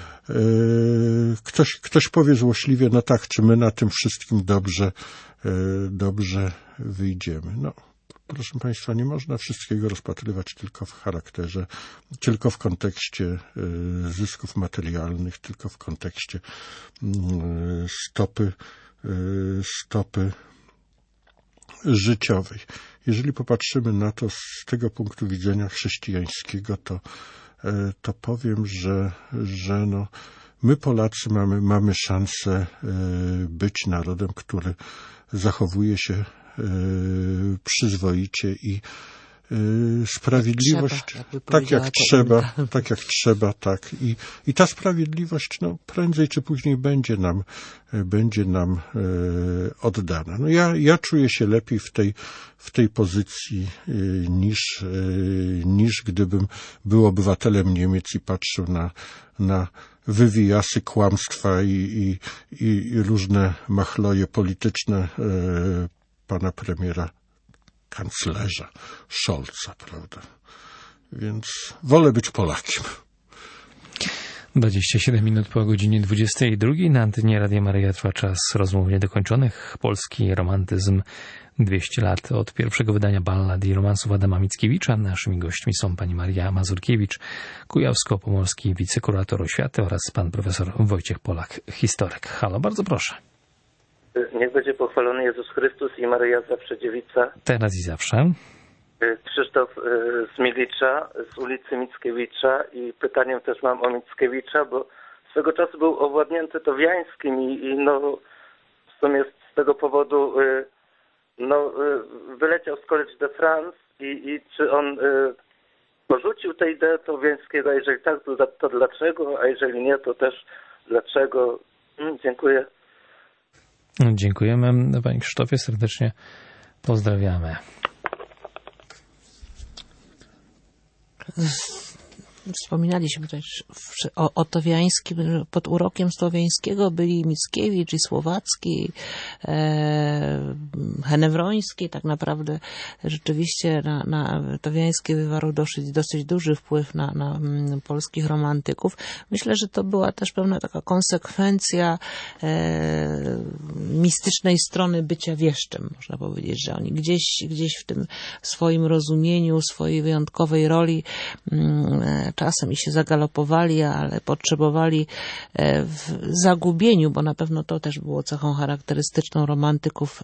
Ktoś powie złośliwie, tak, czy my na tym wszystkim dobrze wyjdziemy. Proszę Państwa, nie można wszystkiego rozpatrywać tylko w kontekście zysków materialnych, tylko w kontekście stopy życiowej. Jeżeli popatrzymy na to z tego punktu widzenia chrześcijańskiego, to powiem, że my Polacy mamy szansę być narodem, który zachowuje się przyzwoicie i sprawiedliwość tak jak trzeba. I ta sprawiedliwość prędzej czy później będzie nam oddana. Ja czuję się lepiej w tej pozycji niż gdybym był obywatelem Niemiec i patrzył na wywijasy, kłamstwa i różne machloje polityczne pana premiera, kanclerza Scholza, prawda? Więc wolę być Polakiem.
27 minut po godzinie 22 na antenie Radia Maryja trwa czas rozmów niedokończonych. Polski romantyzm 200 lat od pierwszego wydania ballad i romansów Adama Mickiewicza. Naszymi gośćmi są pani Maria Mazurkiewicz, kujawsko-pomorski wicekurator oświaty oraz pan profesor Wojciech Polak, historyk. Halo, bardzo proszę.
Niech będzie pochwalony Jezus Chrystus i Maryja zawsze dziewica.
Teraz i zawsze.
Krzysztof z Milicza, z ulicy Mickiewicza i pytaniem też mam o Mickiewicza, bo swego czasu był owładnięty Towiańskim i w sumie z tego powodu wyleciał z Collège de France i czy on porzucił tę ideę Towiańskiego, a jeżeli tak, to dlaczego, a jeżeli nie, to też dlaczego? Dziękuję.
Dziękujemy panie Krzysztofie, serdecznie pozdrawiamy.
Wspominaliśmy też o Towiańskim. Pod urokiem Towiańskiego byli Mickiewicz i Słowacki, Henewroński. Tak naprawdę rzeczywiście na Towiański wywarł dosyć duży wpływ na polskich romantyków. Myślę, że to była też pewna taka konsekwencja mistycznej strony bycia wieszczem. Można powiedzieć, że oni gdzieś w tym swoim rozumieniu, swojej wyjątkowej roli czasem i się zagalopowali, ale potrzebowali w zagubieniu, bo na pewno to też było cechą charakterystyczną romantyków,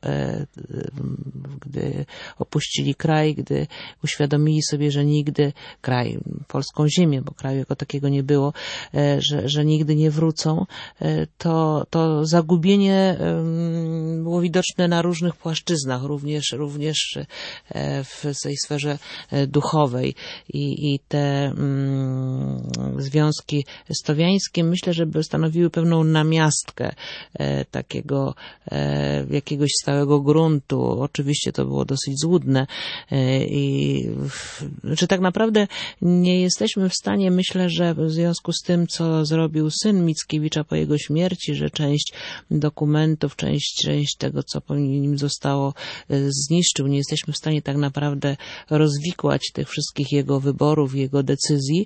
gdy opuścili kraj, gdy uświadomili sobie, że nigdy kraj, polską ziemię, bo kraju jako takiego nie było, że nigdy nie wrócą, to zagubienie było widoczne na różnych płaszczyznach, również w tej sferze duchowej i te związki stowiańskie myślę, że stanowiły pewną namiastkę takiego jakiegoś stałego gruntu. Oczywiście to było dosyć złudne i znaczy tak naprawdę nie jesteśmy w stanie, myślę, że w związku z tym, co zrobił syn Mickiewicza po jego śmierci, że część dokumentów, część tego, co po nim zostało, zniszczył. Nie jesteśmy w stanie tak naprawdę rozwikłać tych wszystkich jego wyborów, jego decyzji,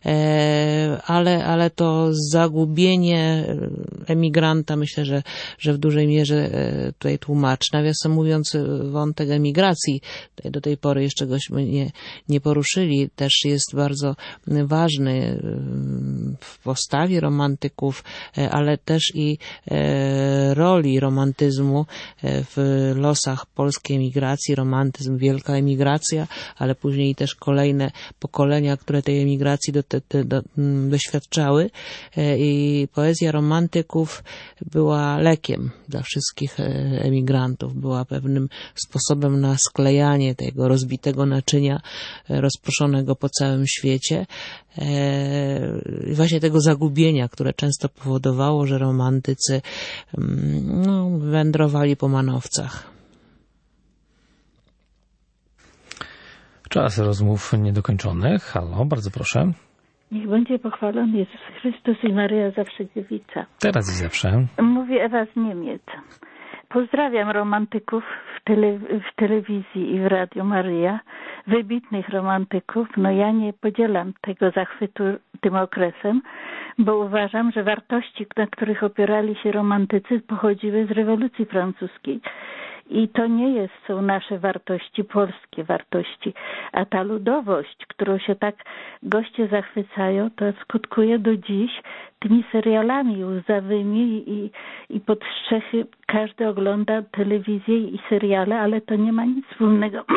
ale to zagubienie emigranta myślę, że w dużej mierze tutaj tłumaczy. Nawiasem mówiąc, wątek emigracji, do tej pory jeszcze gośmy nie poruszyli, też jest bardzo ważny w postawie romantyków, ale też i roli romantyzmu w losach polskiej emigracji. Romantyzm, wielka emigracja, ale później też kolejne pokolenia, które tej emigracji doświadczały. I poezja romantyków była lekiem dla wszystkich emigrantów. Była pewnym sposobem na sklejanie tego rozbitego naczynia, rozproszonego po całym świecie. Właśnie tego zagubienia, które często powodowało, że romantycy wędrowali po manowcach.
Czas rozmów niedokończonych. Halo, bardzo proszę.
Niech będzie pochwalony Jezus Chrystus i Maryja zawsze dziewica.
Teraz i zawsze.
Mówi Ewa z Niemiec. Pozdrawiam romantyków w telewizji i w Radiu Maryja, wybitnych romantyków. No ja nie podzielam tego zachwytu tym okresem, bo uważam, że wartości, na których opierali się romantycy, pochodziły z rewolucji francuskiej. I to nie są nasze wartości, polskie wartości. A ta ludowość, którą się tak goście zachwycają, to skutkuje do dziś tymi serialami łzawymi i pod strzechy każdy ogląda telewizję i seriale, ale to nie ma nic wspólnego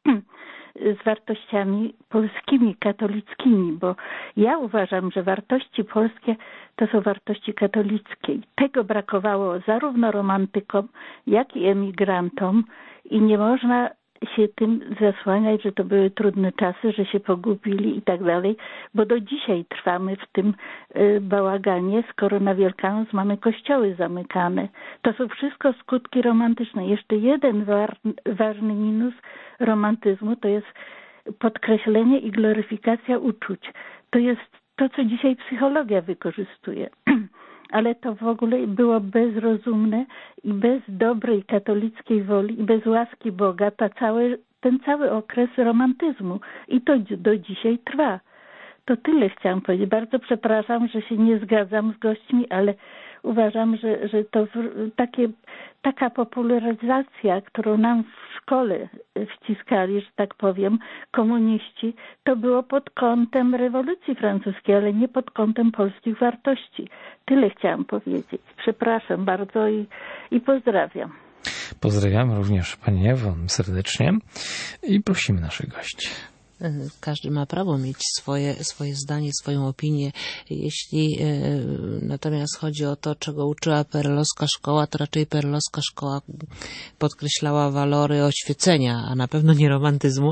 z wartościami polskimi, katolickimi, bo ja uważam, że wartości polskie to są wartości katolickie. Tego brakowało zarówno romantykom, jak i emigrantom i nie można się tym zasłaniać, że to były trudne czasy, że się pogubili i tak dalej, bo do dzisiaj trwamy w tym bałaganie, skoro na Wielkanoc mamy kościoły zamykane. To są wszystko skutki romantyczne. Jeszcze jeden ważny minus romantyzmu to jest podkreślenie i gloryfikacja uczuć. To jest to, co dzisiaj psychologia wykorzystuje. Ale to w ogóle było bezrozumne i bez dobrej katolickiej woli i bez łaski Boga ten cały okres romantyzmu. I to do dzisiaj trwa. To tyle chciałam powiedzieć. Bardzo przepraszam, że się nie zgadzam z gośćmi, ale uważam, że to taka popularyzacja, którą nam w szkole wciskali, że tak powiem, komuniści, to było pod kątem rewolucji francuskiej, ale nie pod kątem polskich wartości. Tyle chciałam powiedzieć. Przepraszam bardzo i pozdrawiam.
Pozdrawiam również Pani Ewo serdecznie i prosimy naszych gości.
Każdy ma prawo mieć swoje zdanie, swoją opinię. Jeśli natomiast chodzi o to, czego uczyła perelowska szkoła, to raczej perelowska szkoła podkreślała walory oświecenia, a na pewno nie romantyzmu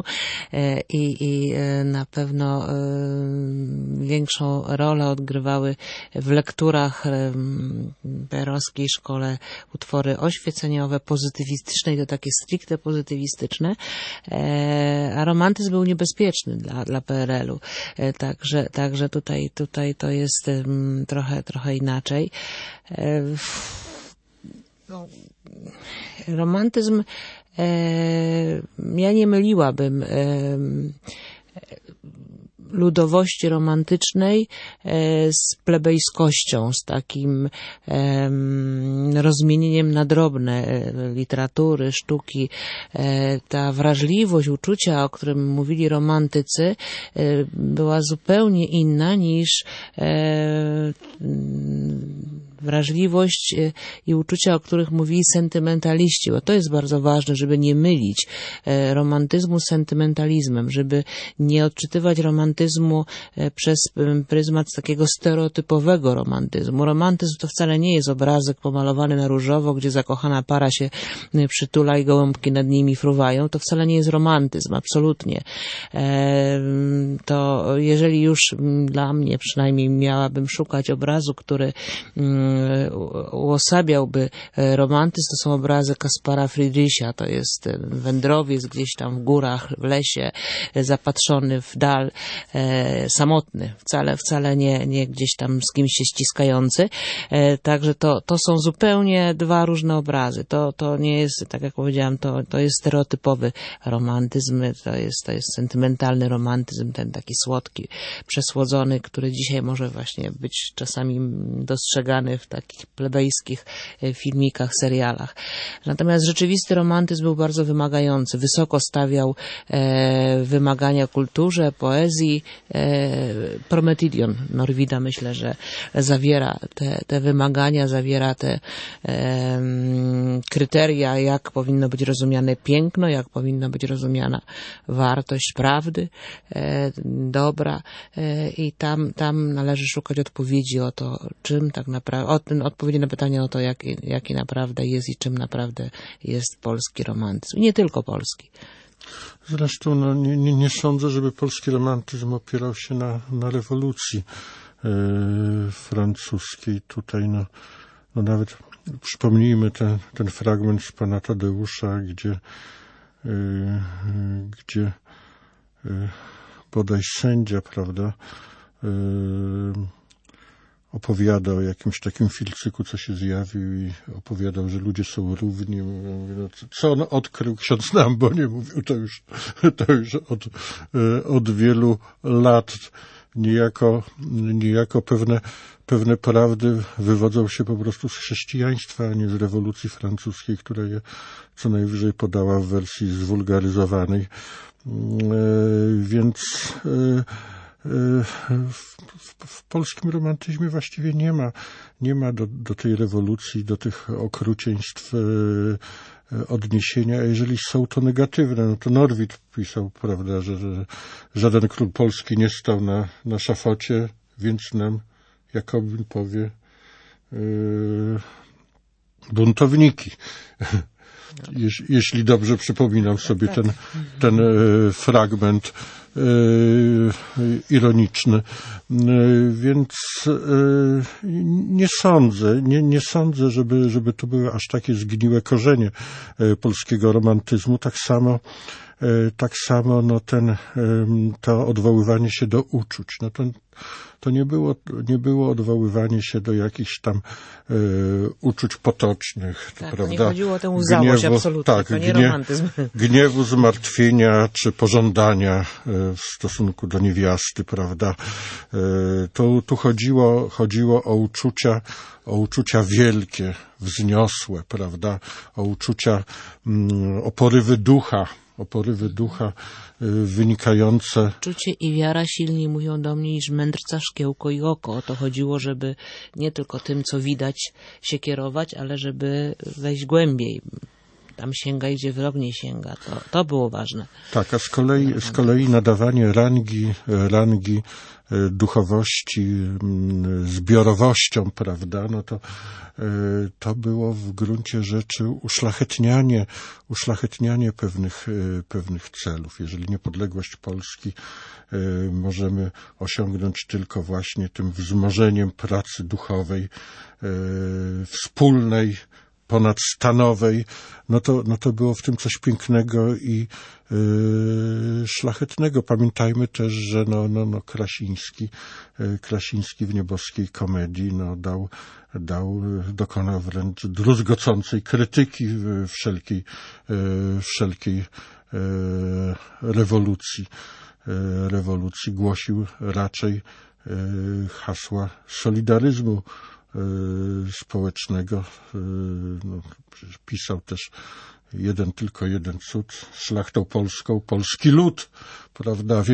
i na pewno większą rolę odgrywały w lekturach perelowskiej szkole utwory oświeceniowe, pozytywistyczne i to takie stricte pozytywistyczne, a romantyzm był niebezpieczny dla PRL-u. Także tutaj to jest trochę inaczej. Romantyzm, ja nie myliłabym ludowości romantycznej z plebejskością, z takim rozmienieniem na drobne literatury, sztuki. Ta wrażliwość, uczucia, o którym mówili romantycy, była zupełnie inna niż wrażliwość i uczucia, o których mówili sentymentaliści, bo to jest bardzo ważne, żeby nie mylić romantyzmu z sentymentalizmem, żeby nie odczytywać romantyzmu przez pryzmat takiego stereotypowego romantyzmu. Romantyzm to wcale nie jest obrazek pomalowany na różowo, gdzie zakochana para się przytula i gołąbki nad nimi fruwają. To wcale nie jest romantyzm, absolutnie. To jeżeli już dla mnie przynajmniej miałabym szukać obrazu, który uosabiałby romantyzm, to są obrazy Kaspara Friedricha. To jest wędrowiec gdzieś tam w górach, w lesie, zapatrzony w dal, samotny, wcale nie gdzieś tam z kimś się ściskający. Także to są zupełnie dwa różne obrazy. To nie jest, tak jak powiedziałam, to jest stereotypowy romantyzm, to jest sentymentalny romantyzm, ten taki słodki, przesłodzony, który dzisiaj może właśnie być czasami dostrzegany w takich plebejskich filmikach, serialach. Natomiast rzeczywisty romantyzm był bardzo wymagający. Wysoko stawiał wymagania kulturze, poezji. Prometidion Norwida, myślę, że zawiera te wymagania, zawiera te kryteria, jak powinno być rozumiane piękno, jak powinna być rozumiana wartość prawdy, dobra, i tam należy szukać odpowiedzi o to, czym tak naprawdę, odpowiedzi na pytanie o to, jaki naprawdę jest i czym naprawdę jest polski romantyzm. I nie tylko polski.
Zresztą nie sądzę, żeby polski romantyzm opierał się na rewolucji francuskiej. Tutaj nawet przypomnijmy ten fragment z pana Tadeusza, gdzie bodaj sędzia, prawda, opowiada o jakimś takim filcyku, co się zjawił, i opowiadał, że ludzie są równi. Mówię, no, co on odkrył, ksiądz Nambo nie mówił, to już od wielu lat. Niejako pewne prawdy wywodzą się po prostu z chrześcijaństwa, a nie z rewolucji francuskiej, która je co najwyżej podała w wersji zwulgaryzowanej. Więc w polskim romantyzmie właściwie nie ma do tej rewolucji, do tych okrucieństw odniesienia, a jeżeli są to negatywne, no to Norwid pisał, prawda, że żaden król polski nie stał na szafocie, więc nam Jakobin powie buntowniki. Jeśli dobrze przypominam sobie ten fragment ironiczny. Więc nie sądzę, żeby to były aż takie zgniłe korzenie polskiego romantyzmu. Tak samo to odwoływanie się do uczuć. No to nie było odwoływanie się do jakichś tam uczuć potocznych,
tak,
prawda?
Nie chodziło o tę łzawość, absolutnie,
tak,
to nie romantyzm.
Gniewu, zmartwienia czy pożądania w stosunku do niewiasty, prawda? Tu chodziło o uczucia wielkie, wzniosłe, prawda? O porywy ducha wynikające.
Czucie i wiara silniej mówią do mnie niż mędrca, szkiełko i oko. O to chodziło, żeby nie tylko tym, co widać, się kierować, ale żeby wejść głębiej. Tam sięga, gdzie wrog nie sięga. To było ważne.
Tak, a z kolei nadawanie rangi duchowości, zbiorowością, prawda, no to było w gruncie rzeczy uszlachetnianie pewnych celów. Jeżeli niepodległość Polski możemy osiągnąć tylko właśnie tym wzmożeniem pracy duchowej, wspólnej, ponadstanowej, no to było w tym coś pięknego i szlachetnego. Pamiętajmy też, że Krasiński w Nieboskiej komedii dokonał wręcz druzgocącej krytyki wszelkiej rewolucji. Głosił raczej hasła solidaryzmu społecznego. No, pisał też tylko jeden cud, szlachtą polską, polski lud, prawda,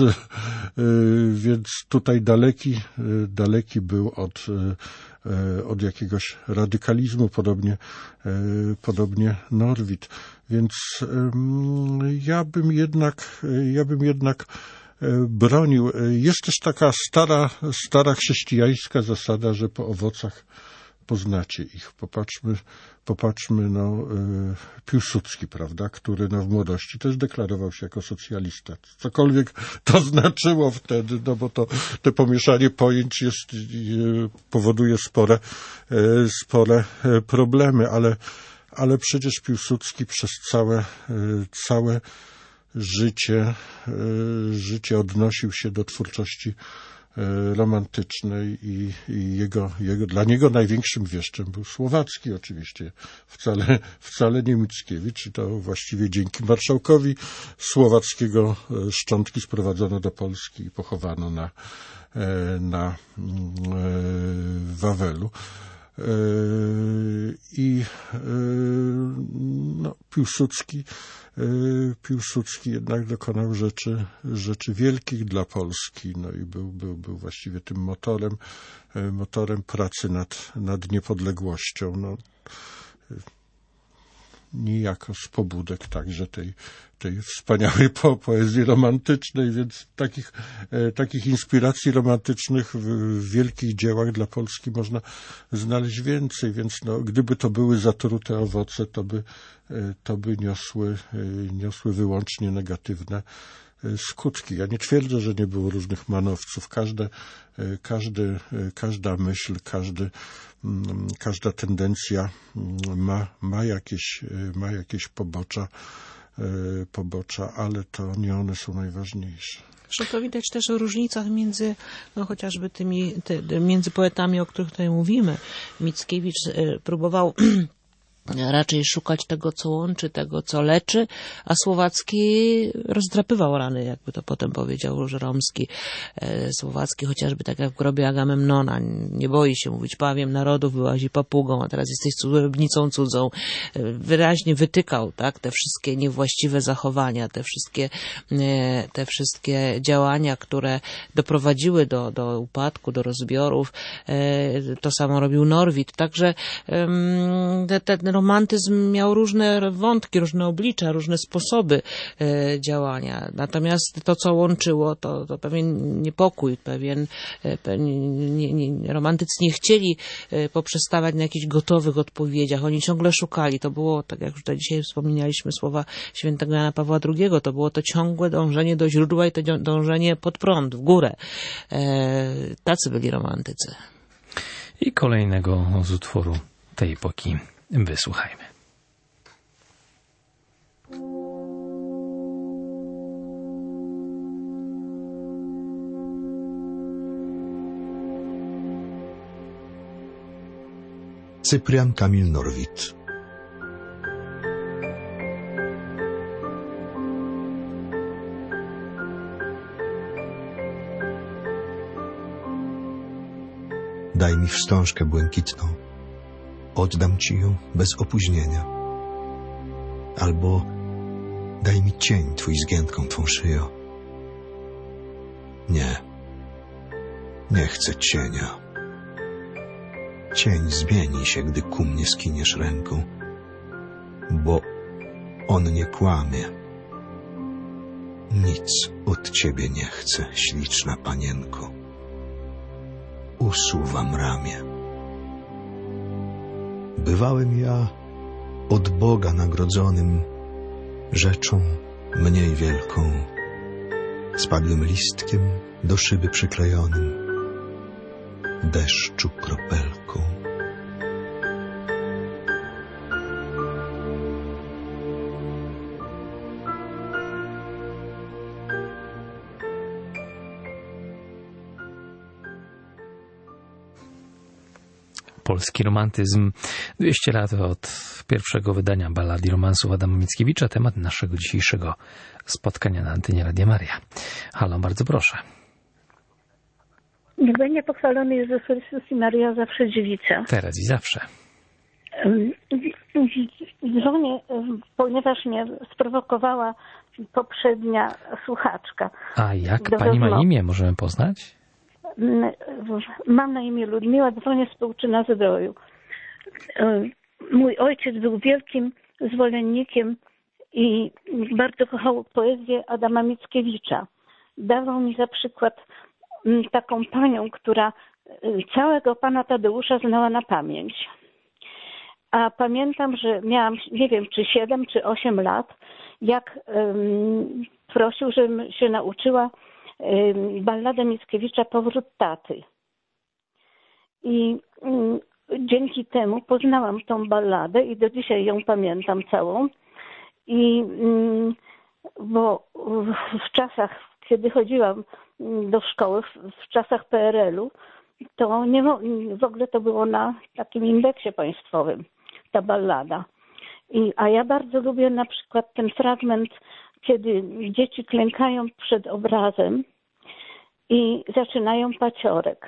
więc tutaj daleki był od jakiegoś radykalizmu, podobnie Norwid. Więc ja bym jednak bronił. Jest też taka stara chrześcijańska zasada, że po owocach poznacie ich. Popatrzmy, Piłsudski, prawda, który w młodości też deklarował się jako socjalista. Cokolwiek to znaczyło wtedy, no bo to pomieszanie pojęć powoduje spore problemy, ale przecież Piłsudski przez całe życie odnosił się do twórczości romantycznej i dla niego największym wieszczem był Słowacki oczywiście, wcale nie Mickiewicz, i to właściwie dzięki marszałkowi Słowackiego szczątki sprowadzono do Polski i pochowano na Wawelu. Piłsudski jednak dokonał rzeczy wielkich dla Polski, no i był właściwie tym motorem pracy nad niepodległością. No, niejako z pobudek także tej wspaniałej poezji romantycznej, więc takich inspiracji romantycznych w wielkich dziełach dla Polski można znaleźć więcej, więc gdyby to były zatrute owoce, to by niosły wyłącznie negatywne skutki. Ja nie twierdzę, że nie było różnych manowców. Każda myśl, każda tendencja ma jakieś pobocza, ale to nie one są najważniejsze.
Zresztą to widać też o różnicach między chociażby między poetami, o których tutaj mówimy. Mickiewicz próbował raczej szukać tego, co łączy, tego, co leczy, a Słowacki rozdrapywał rany, jakby to potem powiedział Żeromski. Słowacki chociażby tak jak w grobie Agamemnona nie boi się mówić pawiem narodów, wyłazi papugą, a teraz jesteś cudownicą cudzą. Wyraźnie wytykał, tak, te wszystkie niewłaściwe zachowania, te wszystkie działania, które doprowadziły do upadku, do rozbiorów. To samo robił Norwid. Także ten romantyzm miał różne wątki, różne oblicza, różne sposoby działania. Natomiast to, co łączyło, to pewien niepokój, romantycy nie chcieli poprzestawać na jakichś gotowych odpowiedziach. Oni ciągle szukali. To było, tak jak już tutaj dzisiaj wspominaliśmy słowa świętego Jana Pawła II, to było to ciągłe dążenie do źródła i to dążenie pod prąd, w górę. Tacy byli romantycy.
I kolejnego z utworu tej epoki wysłuchajmy.
Cyprian Kamil Norwid. Daj mi wstążkę błękitną, oddam ci ją bez opóźnienia. Albo daj mi cień twój z giętką twą szyjo. Nie chcę cienia. Cień zmieni się, gdy ku mnie skiniesz ręką, bo on nie kłamie. Nic od ciebie nie chcę, śliczna panienko. Usuwam ramię. Bywałem ja od Boga nagrodzonym rzeczą mniej wielką, spadłym listkiem do szyby przyklejonym, deszczu kropelką.
Polski romantyzm. 200 lat od pierwszego wydania ballad i romansów Adama Mickiewicza. Temat naszego dzisiejszego spotkania na antenie Radia Maria. Halo, bardzo proszę.
Niech będzie pochwalony Jezus Chrystus i Maria zawsze dziewica.
Teraz i zawsze.
Dzwonię, ponieważ mnie sprowokowała poprzednia słuchaczka.
A jak pani ma imię? Możemy poznać?
Mam na imię Ludmiła, dzwonię z Pełczyna Zdroju. Mój ojciec był wielkim zwolennikiem i bardzo kochał poezję Adama Mickiewicza. Dawał mi za przykład taką panią, która całego pana Tadeusza znała na pamięć. A pamiętam, że miałam, nie wiem, czy 7, czy 8 lat, jak prosił, żebym się nauczyła balladę Mickiewicza Powrót taty. I dzięki temu poznałam tą balladę i do dzisiaj ją pamiętam całą. I bo w czasach, kiedy chodziłam do szkoły, w czasach PRL-u, to w ogóle to było na takim indeksie państwowym, ta ballada. A ja bardzo lubię na przykład ten fragment, kiedy dzieci klękają przed obrazem i zaczynają paciorek.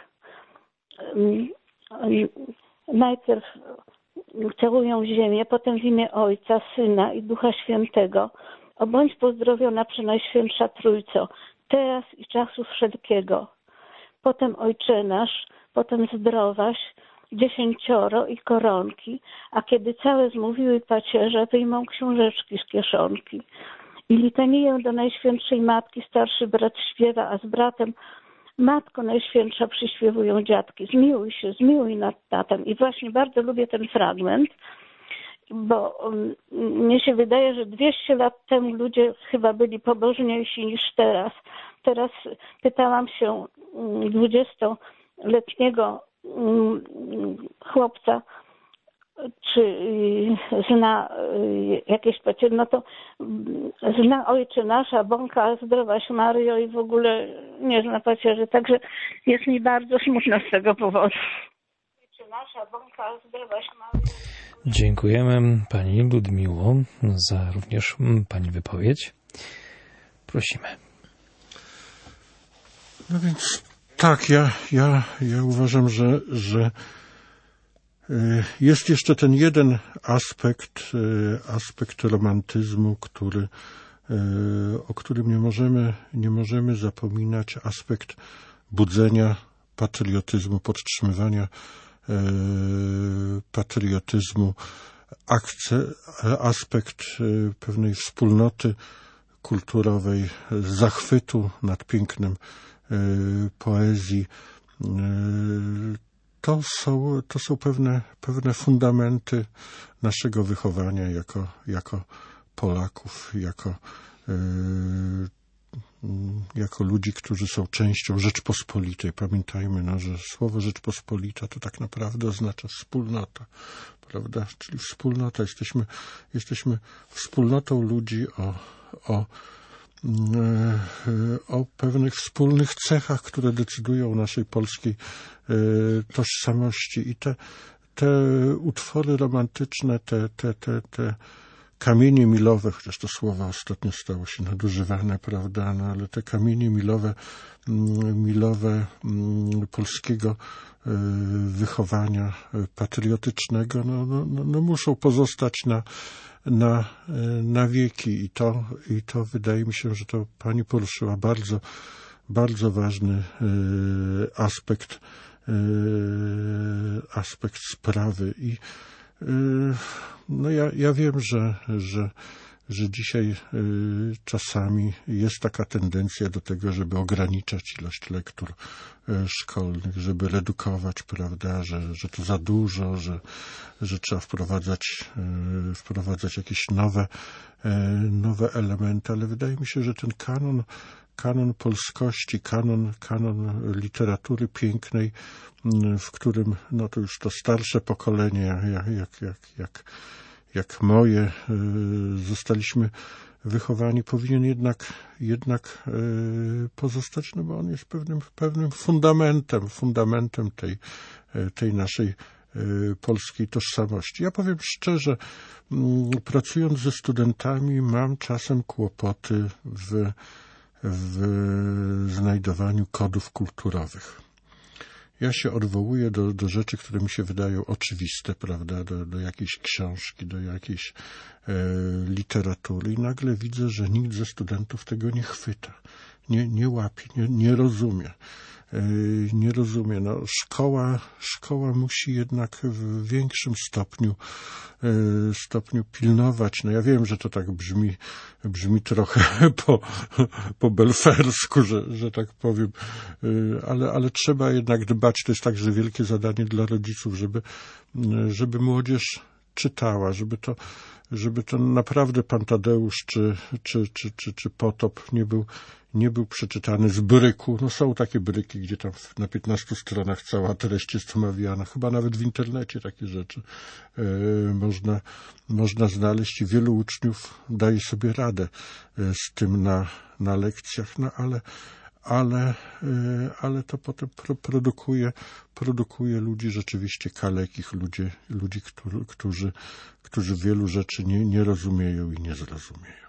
Najpierw całują ziemię, potem w imię Ojca, Syna i Ducha Świętego. O bądź pozdrowiona Przenajświętsza Trójco, teraz i czasu wszelkiego. Potem Ojcze Nasz, potem zdrowaś, 10 i koronki, a kiedy całe zmówiły pacierze, wyjmą książeczki z kieszonki. I litaniję do Najświętszej Matki starszy brat śpiewa, a z bratem Matko Najświętsza przyśpiewują dziadki. Zmiłuj się, zmiłuj nad tatem. I właśnie bardzo lubię ten fragment, bo mnie się wydaje, że 200 lat temu ludzie chyba byli pobożniejsi niż teraz. Teraz pytałam się 20-letniego chłopca, czy zna jakieś pacierze, no to zna Ojcze Nasza, bąka zdrowaś Maryjo i w ogóle nie zna pacierzy. Także jest mi bardzo smutno z tego powodu. Ojcze Nasza, bąka zdrowaś Maryjo.
Dziękujemy pani Ludmiło za również pani wypowiedź. Prosimy.
No więc tak, ja uważam, że jest jeszcze ten jeden aspekt romantyzmu, o którym nie możemy zapominać, aspekt budzenia patriotyzmu, podtrzymywania patriotyzmu, aspekt pewnej wspólnoty kulturowej, zachwytu nad pięknem poezji. To są pewne fundamenty naszego wychowania jako Polaków, jako ludzi, którzy są częścią Rzeczpospolitej. Pamiętajmy, że słowo Rzeczpospolita to tak naprawdę oznacza wspólnota, prawda? Czyli wspólnota. Jesteśmy wspólnotą ludzi o pewnych wspólnych cechach, które decydują o naszej polskiej tożsamości. I te utwory romantyczne, te kamienie milowe, chociaż to słowo ostatnio stało się nadużywane, prawda, no ale te kamienie milowe polskiego wychowania patriotycznego, no muszą pozostać na wieki i to wydaje mi się, że to pani poruszyła bardzo, bardzo ważny aspekt sprawy i no ja wiem, że dzisiaj czasami jest taka tendencja do tego, żeby ograniczać ilość lektur szkolnych, żeby redukować, prawda, że to za dużo, że trzeba wprowadzać jakieś nowe elementy, ale wydaje mi się, że ten kanon polskości, kanon literatury pięknej, w którym no to już to starsze pokolenie, jak moje, zostaliśmy wychowani, powinien jednak pozostać, no bo on jest pewnym fundamentem tej naszej polskiej tożsamości. Ja powiem szczerze, pracując ze studentami, mam czasem kłopoty w znajdowaniu kodów kulturowych. Ja się odwołuję do rzeczy, które mi się wydają oczywiste, prawda, do jakiejś książki, do jakiejś literatury i nagle widzę, że nikt ze studentów tego nie chwyta, nie łapie, nie rozumie. Nie rozumie. No, szkoła musi jednak w większym stopniu pilnować. No ja wiem, że to tak brzmi trochę po belfersku, że tak powiem, ale trzeba jednak dbać. To jest także wielkie zadanie dla rodziców, żeby młodzież czytała, żeby to naprawdę Pan Tadeusz czy Potop nie był przeczytany z bryku. No są takie bryki, gdzie tam na 15 stronach cała treść jest omawiana. Chyba nawet w internecie takie rzeczy można znaleźć i wielu uczniów daje sobie radę z tym na lekcjach, no ale to potem produkuje ludzi rzeczywiście kalekich, ludzi, którzy wielu rzeczy nie rozumieją i nie zrozumieją.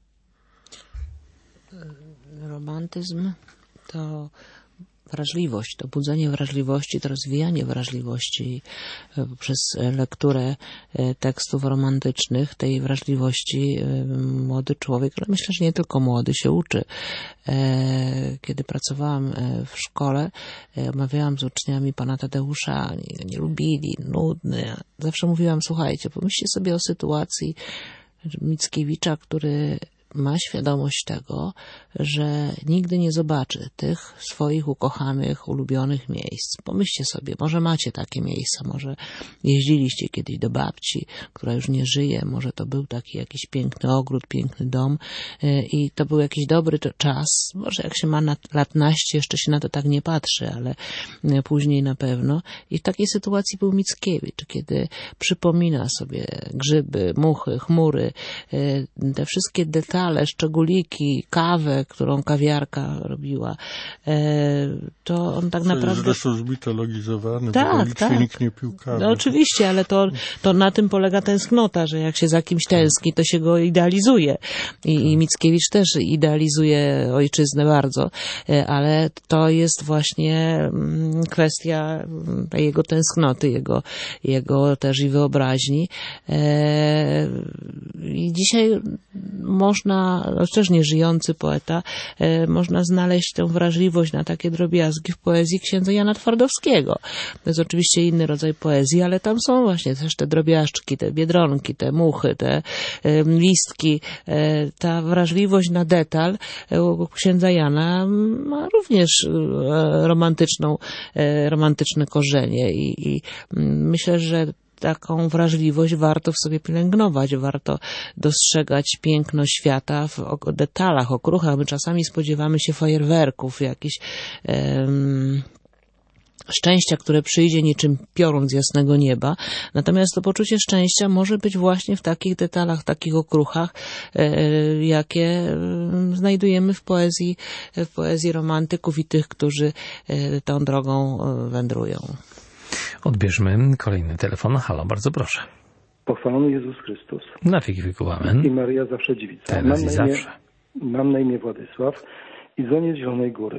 Romantyzm to wrażliwość, to budzenie wrażliwości, to rozwijanie wrażliwości przez lekturę tekstów romantycznych. Tej wrażliwości młody człowiek, ale myślę, że nie tylko młody, się uczy. Kiedy pracowałam w szkole, omawiałam z uczniami pana Tadeusza, nie lubili, nudny. Zawsze mówiłam, słuchajcie, pomyślcie sobie o sytuacji Mickiewicza, który ma świadomość tego, że nigdy nie zobaczy tych swoich ukochanych, ulubionych miejsc. Pomyślcie sobie, może macie takie miejsca, może jeździliście kiedyś do babci, która już nie żyje, może to był taki jakiś piękny ogród, piękny dom i to był jakiś dobry czas. Może jak się ma lat naście, jeszcze się na to tak nie patrzy, ale później na pewno. I w takiej sytuacji był Mickiewicz, kiedy przypomina sobie grzyby, muchy, chmury, te wszystkie detale, szczególiki, kawę, którą kawiarka robiła, to on tak naprawdę...
Zresztą zmitologizowany, bo w Litwie nikt nie pił kawy.
No oczywiście, ale to na tym polega tęsknota, że jak się za kimś tęskni, to się go idealizuje. I Mickiewicz też idealizuje ojczyznę bardzo, ale to jest właśnie kwestia jego tęsknoty, jego też i wyobraźni. I dzisiaj można, też nieżyjący poeta, można znaleźć tę wrażliwość na takie drobiazgi w poezji księdza Jana Twardowskiego. To jest oczywiście inny rodzaj poezji, ale tam są właśnie też te drobiażdżki, te biedronki, te muchy, te listki. Ta wrażliwość na detal u księdza Jana ma również romantyczne korzenie i myślę, że taką wrażliwość warto w sobie pielęgnować, warto dostrzegać piękno świata w detalach, okruchach. My czasami spodziewamy się fajerwerków, jakichś szczęścia, które przyjdzie niczym piorun z jasnego nieba. Natomiast to poczucie szczęścia może być właśnie w takich detalach, w takich okruchach, jakie znajdujemy w poezji romantyków i tych, którzy tą drogą wędrują.
Odbierzmy kolejny telefon. Halo, bardzo proszę.
Pochwalony Jezus Chrystus.
Na wieki wieku, amen.
I Maryja zawsze dziewica.
Teraz i zawsze.
Mam na imię Władysław i dzwonię z Zielonej Góry.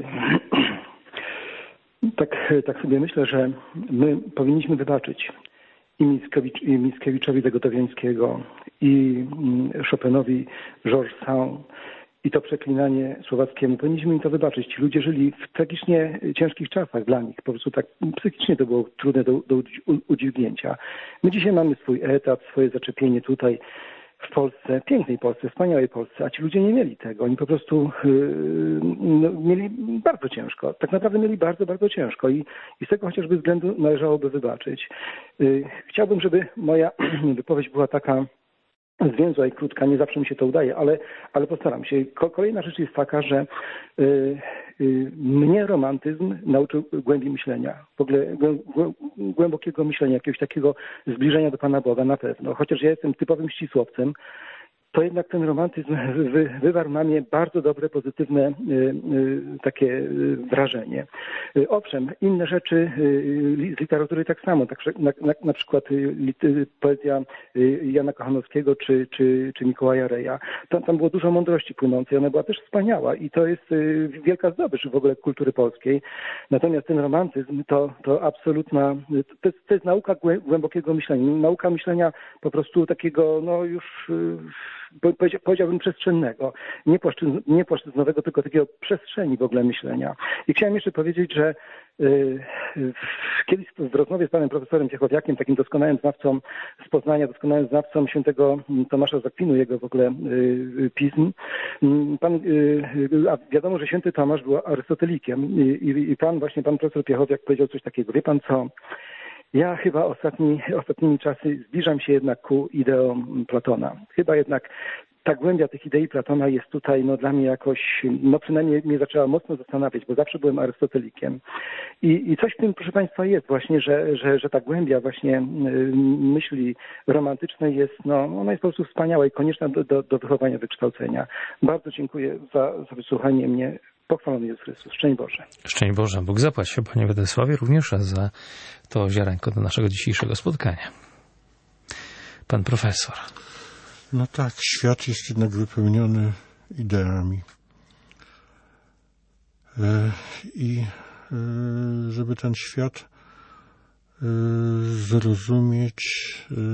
Tak sobie myślę, że my powinniśmy wybaczyć i Mickiewiczowi Zagotowiańskiego, i Chopinowi Georges Sand, i to przeklinanie słowackiemu. Powinniśmy im to wybaczyć. Ci ludzie żyli w tragicznie ciężkich czasach dla nich. Po prostu tak psychicznie to było trudne do udźwignięcia. My dzisiaj mamy swój etat, swoje zaczepienie tutaj w Polsce, pięknej Polsce, wspaniałej Polsce, a ci ludzie nie mieli tego. Oni po prostu mieli bardzo ciężko. Tak naprawdę mieli bardzo, bardzo ciężko i z tego chociażby względu należałoby wybaczyć. Chciałbym, żeby moja wypowiedź była taka zwięzła i krótka, nie zawsze mi się to udaje, ale postaram się. Kolejna rzecz jest taka, że mnie romantyzm nauczył głębi myślenia, w ogóle głębokiego myślenia, jakiegoś takiego zbliżenia do Pana Boga na pewno. Chociaż ja jestem typowym ścisłowcem, to jednak ten romantyzm wywarł na mnie bardzo dobre, pozytywne takie wrażenie. Owszem, inne rzeczy z literatury tak samo, na przykład poezja Jana Kochanowskiego czy Mikołaja Reja. Tam było dużo mądrości płynącej, ona była też wspaniała i to jest wielka zdobycz w ogóle kultury polskiej. Natomiast ten romantyzm to absolutna, to jest nauka głębokiego myślenia, nauka myślenia po prostu takiego, no już powiedziałbym przestrzennego, nie płaszczyznowego, tylko takiego przestrzeni w ogóle myślenia. I chciałem jeszcze powiedzieć, że kiedyś w rozmowie z panem profesorem Ciechowiakiem, takim doskonałym znawcą z Poznania, doskonałym znawcą świętego Tomasza z Akwinu, jego w ogóle pism, a wiadomo, że święty Tomasz był arystotelikiem i pan profesor Ciechowiak powiedział coś takiego, wie pan co, ja chyba ostatnimi czasy zbliżam się jednak ku ideom Platona. Chyba jednak ta głębia tych idei Platona jest tutaj dla mnie jakoś, przynajmniej mnie zaczęła mocno zastanawiać, bo zawsze byłem arystotelikiem. I coś w tym, proszę państwa, jest właśnie, że ta głębia właśnie myśli romantycznej jest, ona jest po prostu wspaniała i konieczna do wychowania, wykształcenia. Bardzo dziękuję za wysłuchanie mnie. Pochwalony Jezus Chrystus. Szczęść Boże.
Szczęść Boże. Bóg zapłać się, panie Władysławie, również za to ziarenko do naszego dzisiejszego spotkania. Pan profesor.
No tak, świat jest jednak wypełniony ideami. I żeby ten świat zrozumieć,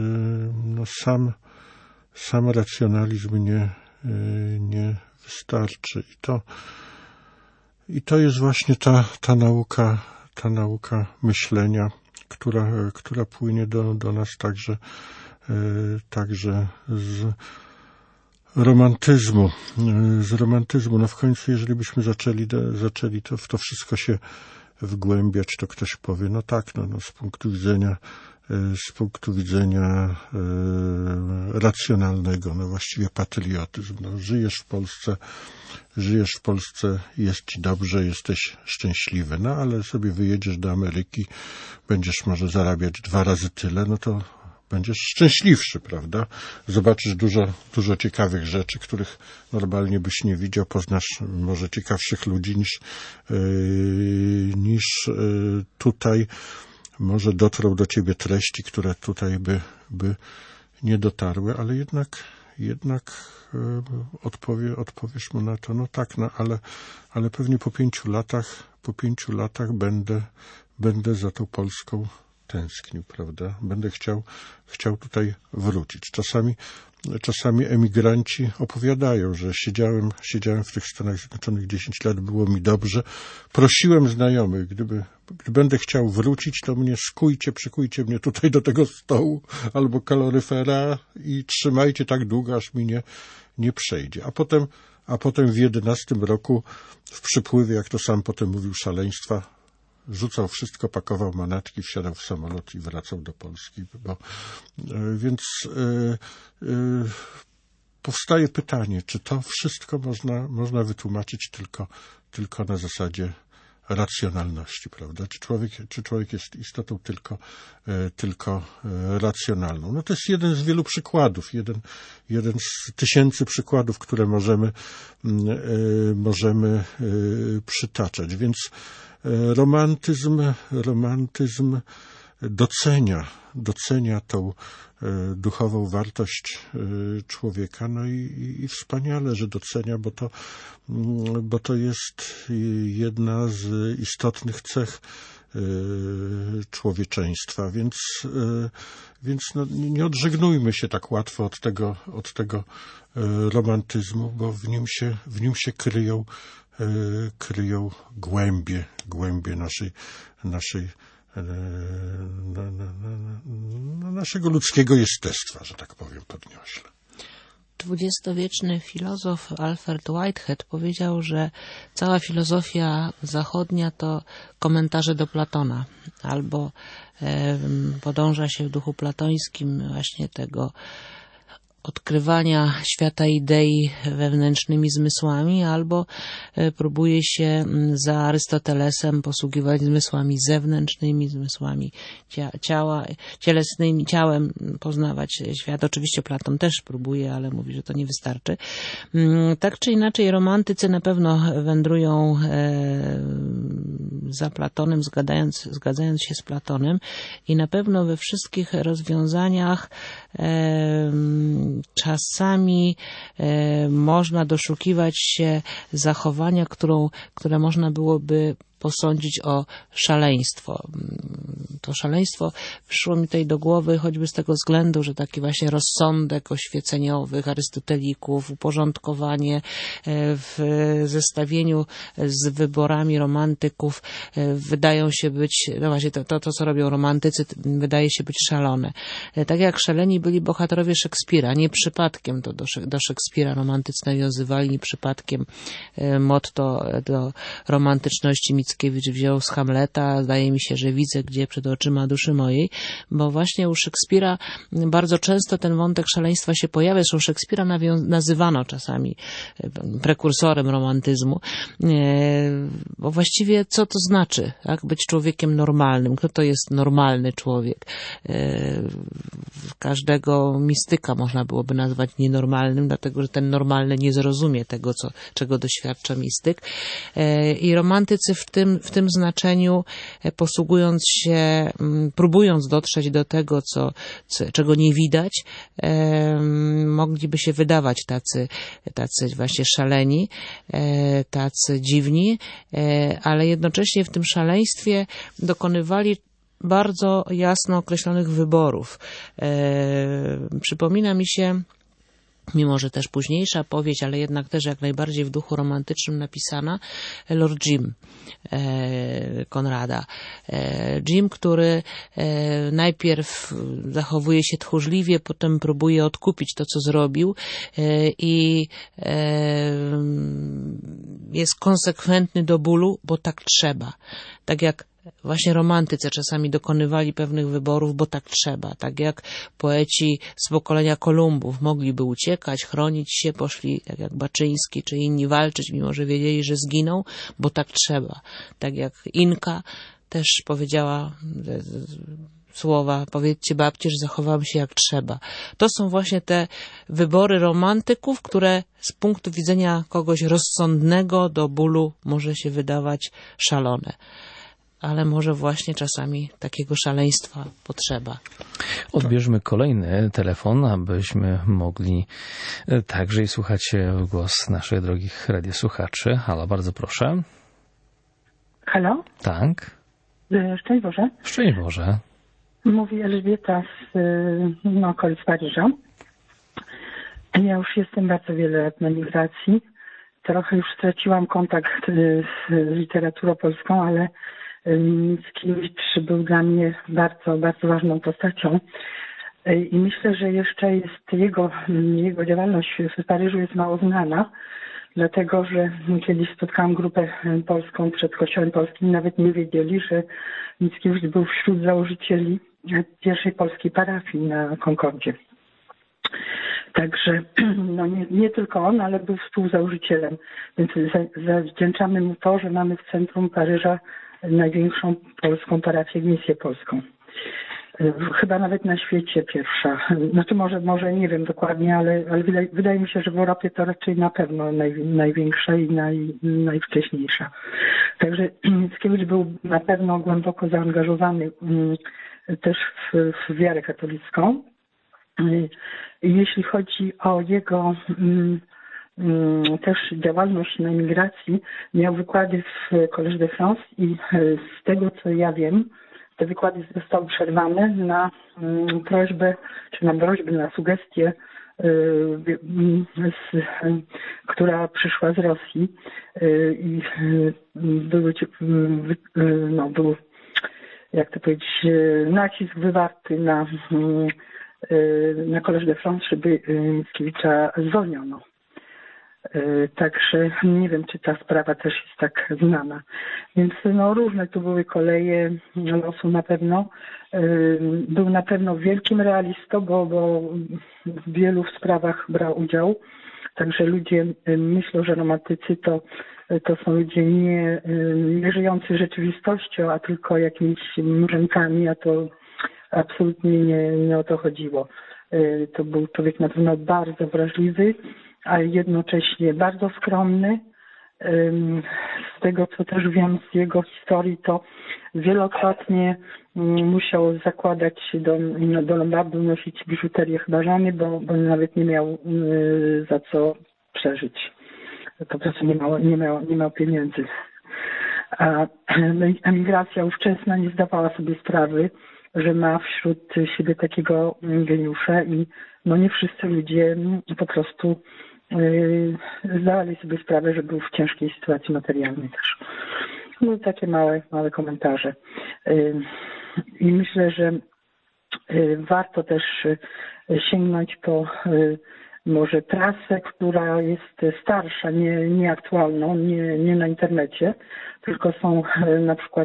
sam racjonalizm nie wystarczy. I to jest właśnie ta nauka myślenia, która płynie do nas także z romantyzmu. No w końcu, jeżeli byśmy zaczęli w to wszystko się wgłębiać, to ktoś powie, z punktu widzenia racjonalnego, właściwie patriotyzm. Żyjesz w Polsce, jest ci dobrze, jesteś szczęśliwy, ale sobie wyjedziesz do Ameryki, będziesz może zarabiać 2 razy tyle, to będziesz szczęśliwszy, prawda? Zobaczysz dużo ciekawych rzeczy, których normalnie byś nie widział, poznasz może ciekawszych ludzi niż tutaj. Może dotrą do ciebie treści, które tutaj by nie dotarły, ale jednak odpowiesz mu na to, ale pewnie po 5 latach będę za tą Polską tęsknił, prawda? Będę chciał tutaj wrócić. Czasami emigranci opowiadają, że siedziałem w tych Stanach Zjednoczonych 10 lat, było mi dobrze. Prosiłem znajomych, gdy będę chciał wrócić, to przykujcie mnie tutaj do tego stołu albo kaloryfera i trzymajcie tak długo, aż mi nie przejdzie. A potem w 11 roku w przypływie, jak to sam potem mówił, szaleństwa, rzucał wszystko, pakował manatki, wsiadał w samolot i wracał do Polski. Więc powstaje pytanie, czy to wszystko można wytłumaczyć tylko na zasadzie racjonalności, prawda? Czy człowiek jest istotą tylko racjonalną? To jest jeden z wielu przykładów, jeden z tysięcy przykładów, które możemy przytaczać. Więc romantyzm docenia tą duchową wartość człowieka, i wspaniale, że docenia, bo to jest jedna z istotnych cech człowieczeństwa, więc nie odżegnujmy się tak łatwo od tego romantyzmu, bo w nim się kryją głębie naszego ludzkiego jestestwa, że tak powiem podniośle.
XX-wieczny filozof Alfred Whitehead powiedział, że cała filozofia zachodnia to komentarze do Platona, albo podąża się w duchu platońskim właśnie tego odkrywania świata idei wewnętrznymi zmysłami, albo próbuje się za Arystotelesem posługiwać zmysłami zewnętrznymi, zmysłami ciała, cielesnymi, ciałem poznawać świat. Oczywiście Platon też próbuje, ale mówi, że to nie wystarczy. Tak czy inaczej romantycy na pewno wędrują za Platonem, zgadzając się z Platonem, i na pewno we wszystkich rozwiązaniach czasami można doszukiwać się zachowania, które można byłoby posądzić o szaleństwo. To szaleństwo przyszło mi tutaj do głowy choćby z tego względu, że taki właśnie rozsądek oświeceniowych arystotelików, uporządkowanie w zestawieniu z wyborami romantyków wydają się być, no właśnie to co robią romantycy, wydaje się być szalone. Tak jak szaleni byli bohaterowie Szekspira, nie przypadkiem to do Szekspira romantycy nawiązywali, nie przypadkiem motto do romantyczności Mickiewicz wziął z Hamleta, zdaje mi się, że widzę, gdzie przed oczyma duszy mojej, bo właśnie u Szekspira bardzo często ten wątek szaleństwa się pojawia. Zresztą Szekspira nazywano czasami prekursorem romantyzmu, bo właściwie co to znaczy, tak? Być człowiekiem normalnym? Kto to jest normalny człowiek? Każdego mistyka można byłoby nazwać nienormalnym, dlatego że ten normalny nie zrozumie tego, czego doświadcza mistyk. I romantycy w tym znaczeniu, posługując się, próbując dotrzeć do tego, czego nie widać, mogliby się wydawać tacy właśnie szaleni, tacy dziwni, ale jednocześnie w tym szaleństwie dokonywali bardzo jasno określonych wyborów. Przypomina mi się, mimo że też późniejsza powieść, ale jednak też jak najbardziej w duchu romantycznym napisana, Lord Jim Konrada. Jim, który najpierw zachowuje się tchórzliwie, potem próbuje odkupić to, co zrobił i jest konsekwentny do bólu, bo tak trzeba. Tak jak właśnie romantycy czasami dokonywali pewnych wyborów, bo tak trzeba. Tak jak poeci z pokolenia Kolumbów mogliby uciekać, chronić się, poszli, tak jak Baczyński czy inni, walczyć, mimo że wiedzieli, że zginą, bo tak trzeba. Tak jak Inka też powiedziała słowa, powiedzcie babci, że zachowam się jak trzeba. To są właśnie te wybory romantyków, które z punktu widzenia kogoś rozsądnego do bólu może się wydawać szalone. Ale może właśnie czasami takiego szaleństwa potrzeba.
Odbierzmy kolejny telefon, abyśmy mogli także słuchać głos naszych drogich radiosłuchaczy. Halo, bardzo proszę.
Halo?
Tak.
Szczęść Boże.
Szczęść Boże.
Mówi Elżbieta z okolic Paryża. Ja już jestem bardzo wiele lat na migracji. Trochę już straciłam kontakt z literaturą polską, ale Mickiewicz był dla mnie bardzo, bardzo ważną postacią i myślę, że jeszcze jest jego działalność w Paryżu jest mało znana, dlatego że kiedyś spotkałam grupę polską przed Kościołem Polskim, nawet nie wiedzieli, że Mickiewicz był wśród założycieli pierwszej polskiej parafii na Konkordzie. Także no nie tylko on, ale był współzałożycielem, więc zawdzięczamy mu to, że mamy w centrum Paryża największą polską parafię, misję polską. Chyba nawet na świecie pierwsza. Znaczy może nie wiem dokładnie, ale wydaje mi się, że w Europie to raczej na pewno największa i najwcześniejsza. Także Mickiewicz był na pewno głęboko zaangażowany też w wiarę katolicką. Jeśli chodzi o jego też działalność na emigracji, miał wykłady w Collège de France i z tego, co ja wiem, te wykłady zostały przerwane na prośbę, czy na sugestię, która przyszła z Rosji i był, jak to powiedzieć, nacisk wywarty na Collège de France, żeby Mickiewicza zwolniono. Także nie wiem, czy ta sprawa też jest tak znana. Więc no, różne tu były koleje losu na pewno. Był na pewno wielkim realistą, bo w wielu sprawach brał udział. Także ludzie myślą, że romantycy to są ludzie nie żyjący rzeczywistością, a tylko jakimiś mrzękami, a to absolutnie nie o to chodziło. To był człowiek na pewno bardzo wrażliwy, a jednocześnie bardzo skromny. Z tego, co też wiem z jego historii, to wielokrotnie musiał zakładać się do lombardu, nosić biżuterię chyba żony, bo nawet nie miał za co przeżyć. Po prostu nie miał pieniędzy. A emigracja ówczesna nie zdawała sobie sprawy, że ma wśród siebie takiego geniusza i no nie wszyscy ludzie po prostu zdawali sobie sprawę, że był w ciężkiej sytuacji materialnej też. No takie małe komentarze. I myślę, że warto też sięgnąć po może prasę, która jest starsza, nieaktualną, nie na internecie, tylko są na przykład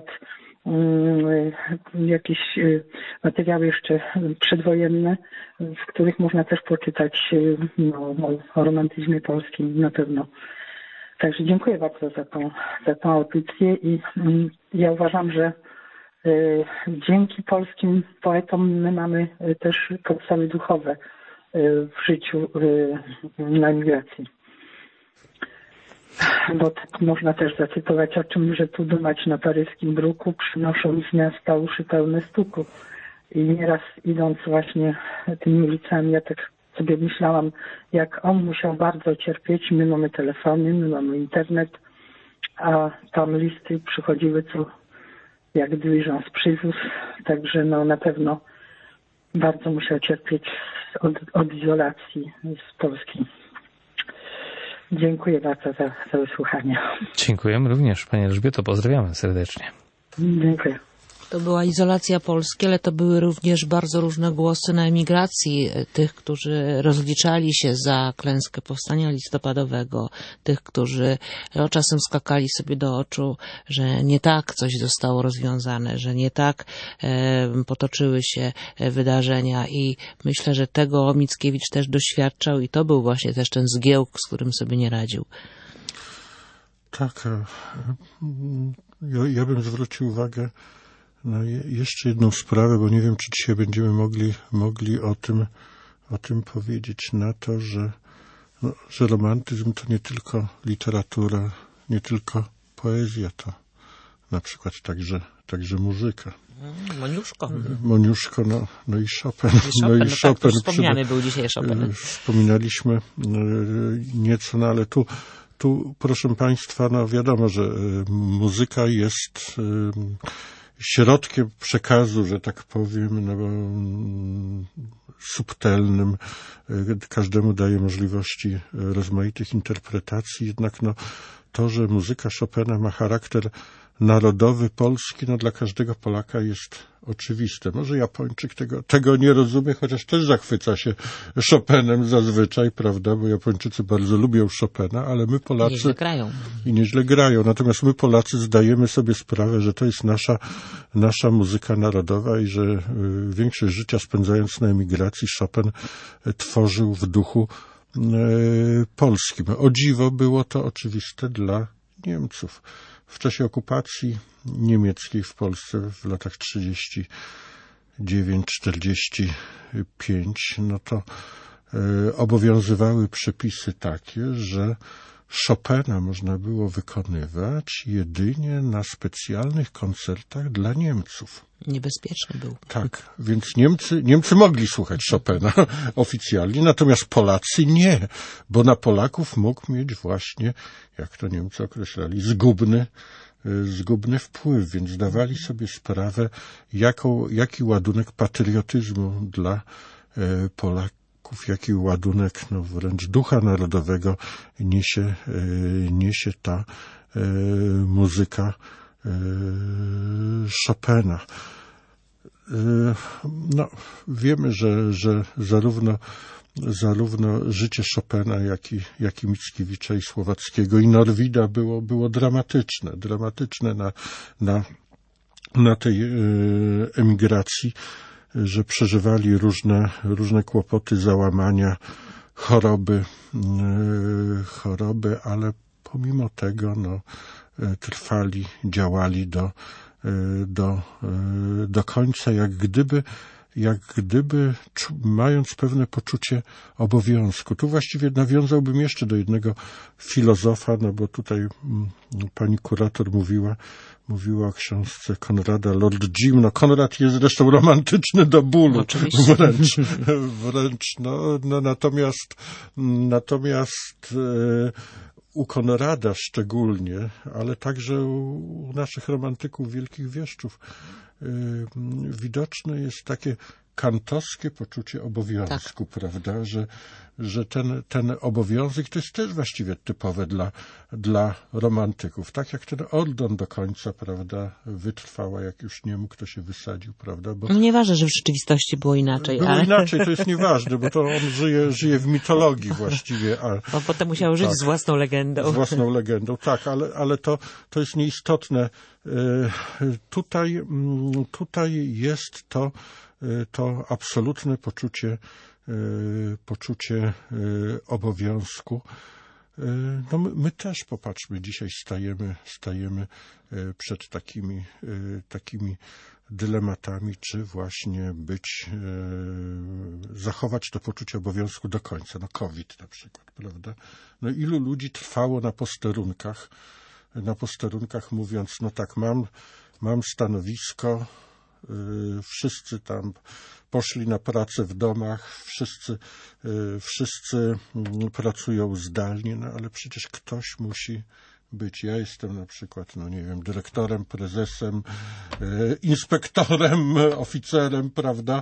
jakieś materiały jeszcze przedwojenne, w których można też poczytać o romantyzmie polskim na pewno. Także dziękuję bardzo za tą audycję i ja uważam, że dzięki polskim poetom my mamy też podstawy duchowe w życiu na emigracji. Bo tak można też zacytować o czym, że tu dumać na paryskim bruku, przynoszą z miasta uszy pełne stuku. I nieraz idąc właśnie tymi ulicami, ja tak sobie myślałam, jak on musiał bardzo cierpieć. My mamy telefony, my mamy internet, a tam listy przychodziły co jak dyliżans przywóz. Także no na pewno bardzo musiał cierpieć od izolacji z Polski. Dziękuję bardzo za wysłuchanie.
Dziękujemy również, Pani Elżbieto. Pozdrawiamy serdecznie.
Dziękuję.
To była izolacja Polski, ale to były również bardzo różne głosy na emigracji. Tych, którzy rozliczali się za klęskę powstania listopadowego, tych, którzy czasem skakali sobie do oczu, że nie tak coś zostało rozwiązane, że nie tak potoczyły się wydarzenia i myślę, że tego Mickiewicz też doświadczał i to był właśnie też ten zgiełk, z którym sobie nie radził.
Tak, ja bym zwrócił uwagę na jeszcze jedną sprawę, bo nie wiem, czy dzisiaj będziemy mogli o tym powiedzieć, na to, że romantyzm to nie tylko literatura, nie tylko poezja, to na przykład także muzyka. Moniuszko, no i Chopin.
Chopin, wspomniany był dzisiaj Chopin.
Wspominaliśmy nieco, no ale tu, proszę Państwa, no wiadomo, że muzyka jest środkiem przekazu, że tak powiem, subtelnym. Każdemu daje możliwości rozmaitych interpretacji, jednak to, że muzyka Chopina ma charakter narodowy, polski, dla każdego Polaka jest oczywiste. Może Japończyk tego nie rozumie, chociaż też zachwyca się Chopinem zazwyczaj, prawda, bo Japończycy bardzo lubią Chopina, ale my Polacy nieźle grają. Natomiast my Polacy zdajemy sobie sprawę, że to jest nasza muzyka narodowa i że większość życia spędzając na emigracji Chopin tworzył w duchu polskim. O dziwo było to oczywiste dla Niemców. W czasie okupacji niemieckiej w Polsce w latach 39-45, to obowiązywały przepisy takie, że Chopina można było wykonywać jedynie na specjalnych koncertach dla Niemców.
Niebezpieczny był.
Tak, więc Niemcy mogli słuchać Chopina oficjalnie, natomiast Polacy nie, bo na Polaków mógł mieć właśnie, jak to Niemcy określali, zgubny wpływ, więc dawali sobie sprawę, jaki ładunek patriotyzmu dla Polaków, jaki ładunek wręcz ducha narodowego niesie ta muzyka Chopina. No, wiemy, że zarówno życie Chopina, jak i Mickiewicza i Słowackiego i Norwida było dramatyczne na tej emigracji, że przeżywali różne kłopoty, załamania, choroby, ale pomimo tego trwali, działali do końca, jak gdyby mając pewne poczucie obowiązku. Tu właściwie nawiązałbym jeszcze do jednego filozofa, bo tutaj pani kurator mówiła o książce Konrada Lord Jim. Konrad jest zresztą romantyczny do bólu.
Oczywiście.
Wręcz natomiast u Konrada szczególnie, ale także u naszych romantyków, wielkich wieszczów, widoczne jest takie kantowskie poczucie obowiązku, tak, prawda, że ten obowiązek to jest też właściwie typowe dla romantyków. Tak jak ten Ordon do końca, prawda, wytrwała, jak już nie mógł, to się wysadził, prawda. Bo
nieważne, że w rzeczywistości było inaczej.
Inaczej, to jest nieważne, bo to on żyje w mitologii właściwie.
Bo potem musiał żyć z własną legendą.
Z własną legendą, tak, ale to jest nieistotne. Tutaj jest to absolutne poczucie obowiązku. My też, popatrzmy, dzisiaj stajemy przed takimi dylematami, czy właśnie zachować to poczucie obowiązku do końca. COVID na przykład, prawda? Ilu ludzi trwało na posterunkach mówiąc, tak, mam stanowisko, wszyscy tam poszli na pracę w domach, wszyscy pracują zdalnie, ale przecież ktoś musi być. Ja jestem na przykład, dyrektorem, prezesem, inspektorem, oficerem, prawda?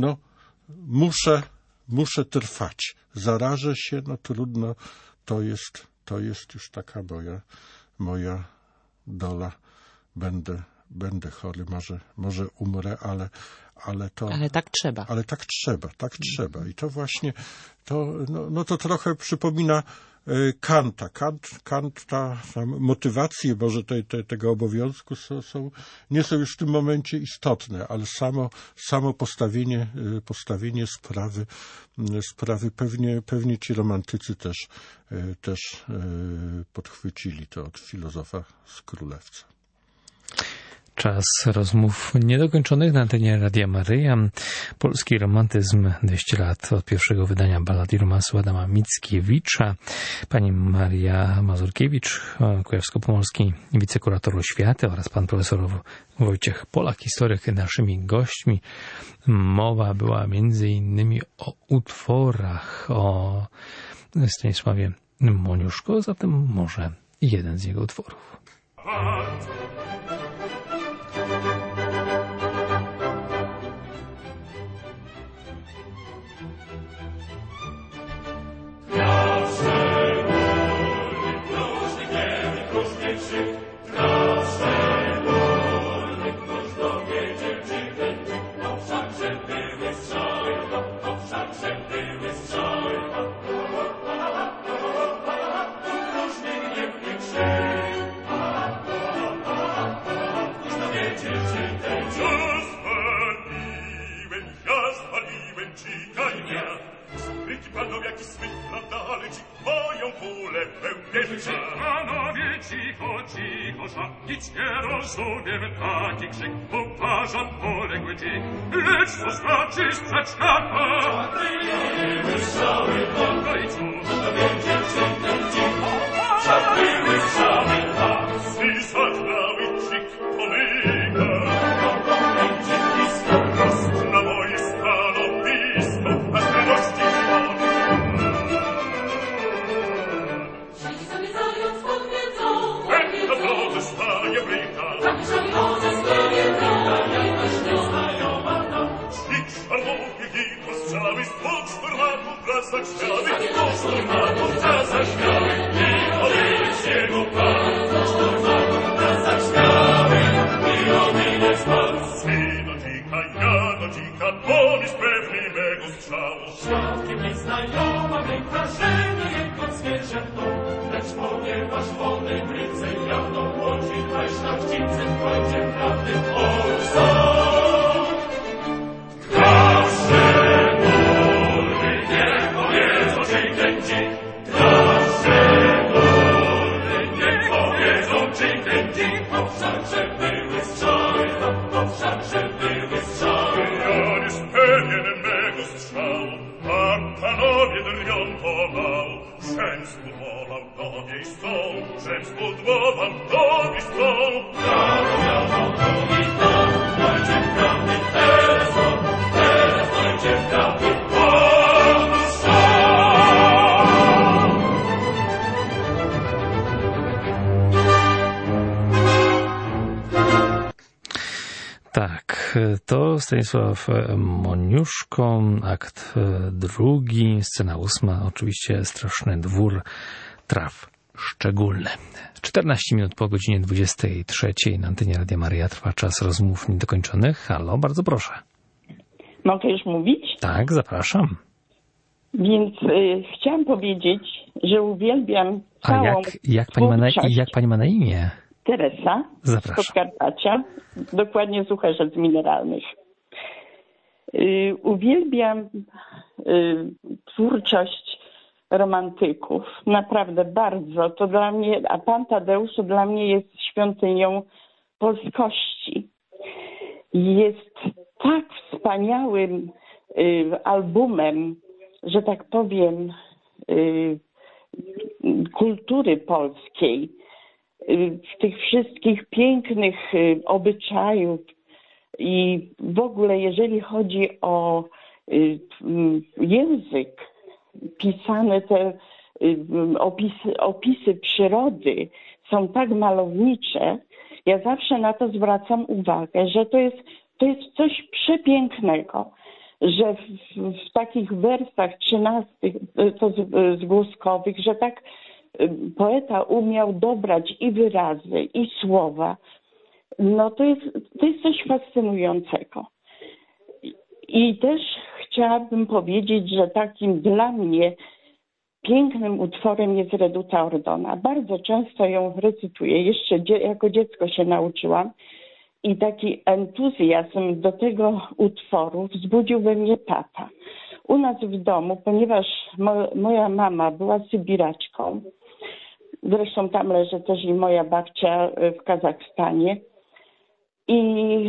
Muszę trwać. Zarażę się, trudno, to jest już taka moja dola. Będę chory, może umrę, ale
tak trzeba.
Ale tak trzeba. I to właśnie, to trochę przypomina Kanta. Kant ta motywacje może tego obowiązku nie są już w tym momencie istotne, ale samo postawienie sprawy pewnie ci romantycy też podchwycili to od filozofa z Królewca.
Czas rozmów niedokończonych na antenie Radia Maryja. Polski romantyzm, 200 lat od pierwszego wydania ballad i romansu Adama Mickiewicza. Pani Maria Mazurkiewicz, kujawsko-pomorski wicekurator oświaty oraz pan profesor Wojciech Polak, historyk, naszymi gośćmi. Mowa była między innymi o utworach, o Stanisławie Moniuszko, zatem może jeden z jego utworów.
Nic nie rozumiem, taki krzyk uważam poległy ci, lecz to znaczy sprzeczna pa. Były cały dom, no i cóż, to będzie były cały pas. I zagrały dzik pomyka, będzie blisko rost na moje stanowisko, a starości dzwon. Szli sobie zając pod wiedzą, to zostaje bryka. Tak szalone zostaje bryka, najważniej znajoma nam. Śnik szarmowie i postrzały, spod sztormaku wraca śmiały, spod sztormaku wraca śmiały, i odejść jego pan. Spod sztormaku wraca śmiały, i ominie spadł. Syno dzika ja. znajoma wykrażenie jego zwierzę to, lecz ponieważ wody bryce wiadą łodzi, dwaj szlachcicy w końcu prawdy Polsą.
Tak, to Stanisław Moniuszko, akt 2, scena 8, oczywiście Straszny Dwór Traw Szczególny. 14 minut po godzinie 23 na antenie Radia Maryja trwa czas rozmów niedokończonych. Halo, bardzo proszę.
Mogę już mówić?
Tak, zapraszam.
Więc chciałam powiedzieć, że uwielbiam całą
jak pani ma na imię?
Teresa z Podkarpacia, dokładnie z Ucherzec Mineralnych. Uwielbiam twórczość romantyków, naprawdę bardzo. To dla mnie, a Pan Tadeusz to dla mnie jest świątynią polskości. Jest tak wspaniałym albumem, że tak powiem, kultury polskiej, tych wszystkich pięknych obyczajów i w ogóle jeżeli chodzi o język, pisane te opisy przyrody są tak malownicze, ja zawsze na to zwracam uwagę, że to jest coś przepięknego, że w takich wersach 13 to zgłoskowych, że tak poeta umiał dobrać i wyrazy, i słowa. No to jest coś fascynującego. I też chciałabym powiedzieć, że takim dla mnie pięknym utworem jest Reduta Ordona. Bardzo często ją recytuję. Jeszcze jako dziecko się nauczyłam. I taki entuzjazm do tego utworu wzbudził we mnie tata. U nas w domu, ponieważ moja mama była Sybiraczką, zresztą tam leży też i moja babcia w Kazachstanie. I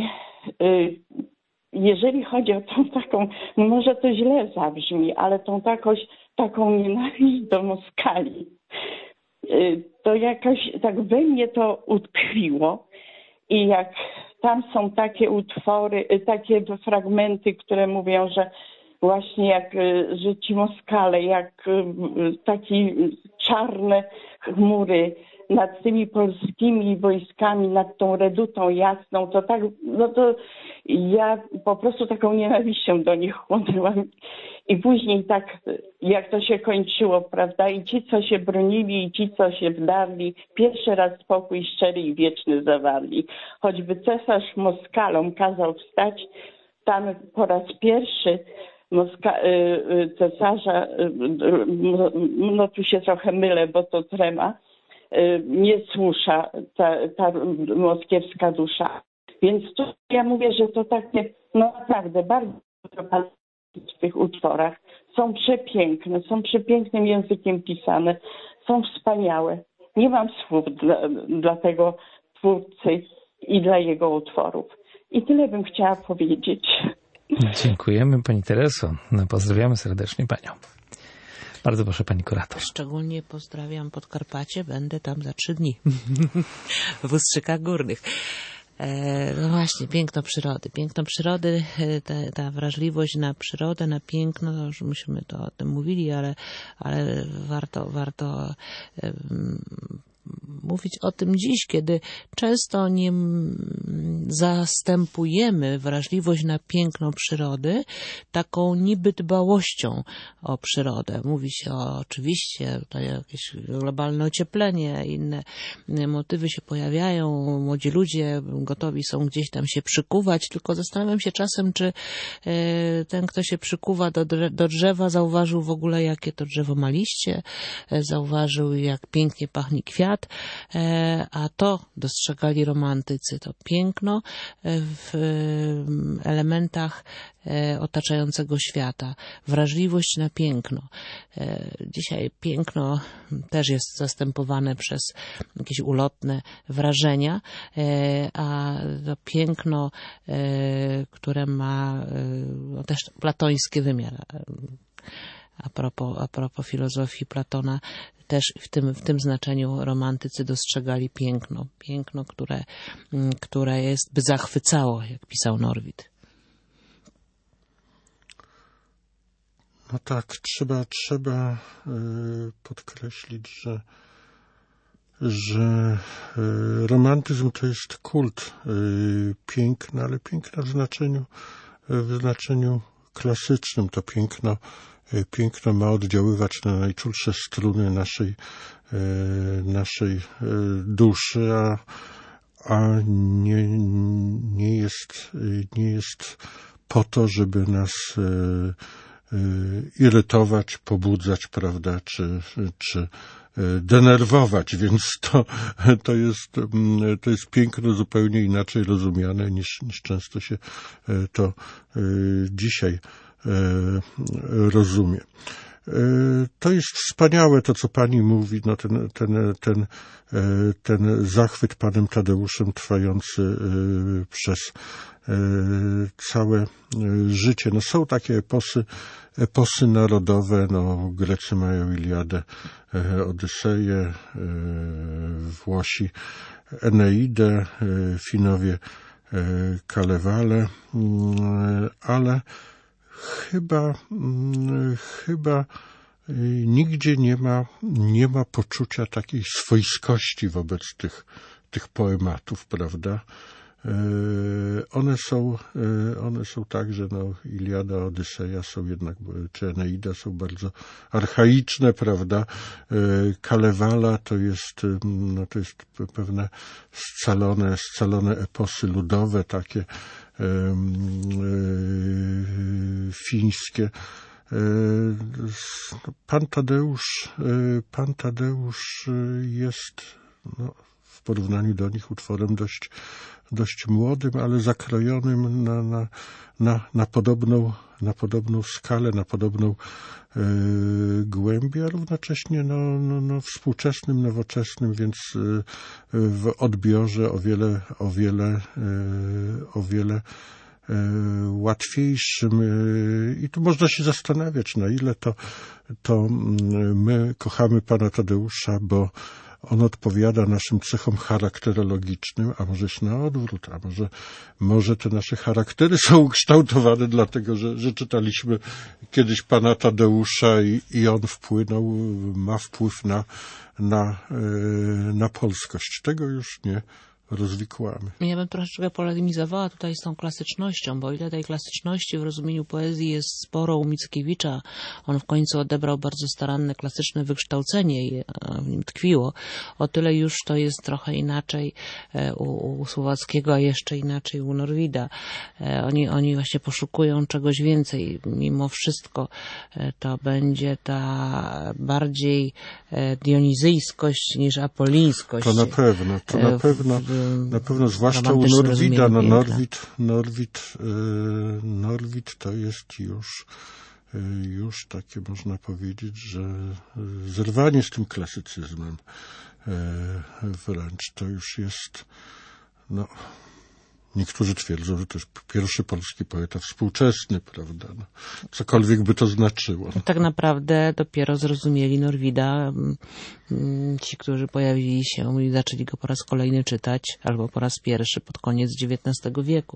jeżeli chodzi o tą taką, może to źle zabrzmi, ale tą taką nienawiść do Moskali, to jakoś tak we mnie to utkwiło. I jak tam są takie utwory, takie fragmenty, które mówią, że właśnie że ci Moskale, jak takie czarne chmury nad tymi polskimi wojskami, nad tą Redutą Jasną, to tak, no to ja po prostu taką nienawiścią do nich chłonęłam. I później tak, jak to się kończyło, prawda, i ci, co się bronili, i ci, co się wdarli, pierwszy raz spokój szczery i wieczny zawarli. Choćby cesarz Moskalom kazał wstać, tam po raz pierwszy cesarza, no tu się trochę mylę, bo to trema, nie słusza ta moskiewska dusza. Więc tu ja mówię, że to takie, no naprawdę bardzo w tych utworach są przepiękne, są przepięknym językiem pisane, są wspaniałe. Nie mam słów dla tego twórcy i dla jego utworów. I tyle bym chciała powiedzieć.
Dziękujemy pani Tereso. No, pozdrawiamy serdecznie panią. Bardzo proszę pani kurator.
Szczególnie pozdrawiam Podkarpacie, będę tam za 3 dni w Ustrzykach Górnych. No właśnie, piękno przyrody, ta wrażliwość na przyrodę, na piękno, no już myśmy to o tym mówili, ale warto mówić o tym dziś, kiedy często nie zastępujemy wrażliwość na piękno przyrody taką niby dbałością o przyrodę. Mówi się oczywiście tutaj jakieś globalne ocieplenie, inne motywy się pojawiają, młodzi ludzie gotowi są gdzieś tam się przykuwać, tylko zastanawiam się czasem, czy ten, kto się przykuwa do drzewa, zauważył w ogóle, jakie to drzewo ma liście, zauważył, jak pięknie pachnie kwiat, a to dostrzegali romantycy, to piękno w elementach otaczającego świata, wrażliwość na piękno. Dzisiaj piękno też jest zastępowane przez jakieś ulotne wrażenia, a to piękno, które ma też platoński wymiar. A propos filozofii Platona, też w tym znaczeniu romantycy dostrzegali piękno. Piękno, które by zachwycało, jak pisał Norwid.
No tak, trzeba podkreślić, że romantyzm to jest kult piękna, ale piękna w znaczeniu klasycznym. To piękno ma oddziaływać na najczulsze struny naszej duszy, a nie jest po to, żeby nas irytować, pobudzać, prawda, czy denerwować, więc to jest piękno zupełnie inaczej rozumiane niż często się to dzisiaj rozumie. To jest wspaniałe to, co pani mówi, no ten zachwyt panem Tadeuszem trwający przez całe życie. No są takie eposy narodowe, no Grecy mają Iliadę, Odyseję, Włosi Eneidę, Finowie Kalewale, ale chyba nigdzie nie ma poczucia takiej swojskości wobec tych poematów, prawda? One są tak, że no Iliada, Odyseja są jednak, czy Eneida są bardzo archaiczne, prawda? Kalewala to jest pewne scalone eposy ludowe, takie fińskie. Pan Tadeusz jest w porównaniu do nich utworem dość młodym, ale zakrojonym na podobną skalę, na podobną głębię, a równocześnie współczesnym, nowoczesnym, więc w odbiorze o wiele łatwiejszym. I tu można się zastanawiać, na ile to my kochamy pana Tadeusza, bo on odpowiada naszym cechom charakterologicznym, a może jest na odwrót, a może te nasze charaktery są ukształtowane dlatego, że czytaliśmy kiedyś pana Tadeusza i on ma wpływ na polskość. Tego już nie rozwikłamy.
Ja bym troszeczkę polemizowała tutaj z tą klasycznością, bo o ile tej klasyczności w rozumieniu poezji jest sporo u Mickiewicza, on w końcu odebrał bardzo staranne klasyczne wykształcenie i w nim tkwiło, o tyle już to jest trochę inaczej u Słowackiego, a jeszcze inaczej u Norwida. Oni właśnie poszukują czegoś więcej. Mimo wszystko to będzie ta bardziej dionizyjskość niż apolińskość.
To na pewno, zwłaszcza u Norwida. Norwid to jest już takie, można powiedzieć, że zerwanie z tym klasycyzmem wręcz to już jest, niektórzy twierdzą, że to jest pierwszy polski poeta współczesny, prawda? Cokolwiek by to znaczyło.
Tak naprawdę dopiero zrozumieli Norwida ci, którzy pojawili się i zaczęli go po raz kolejny czytać, albo po raz pierwszy pod koniec XIX wieku.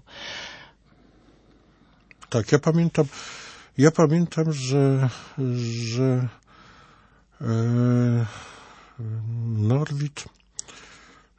Tak, ja pamiętam, że Norwid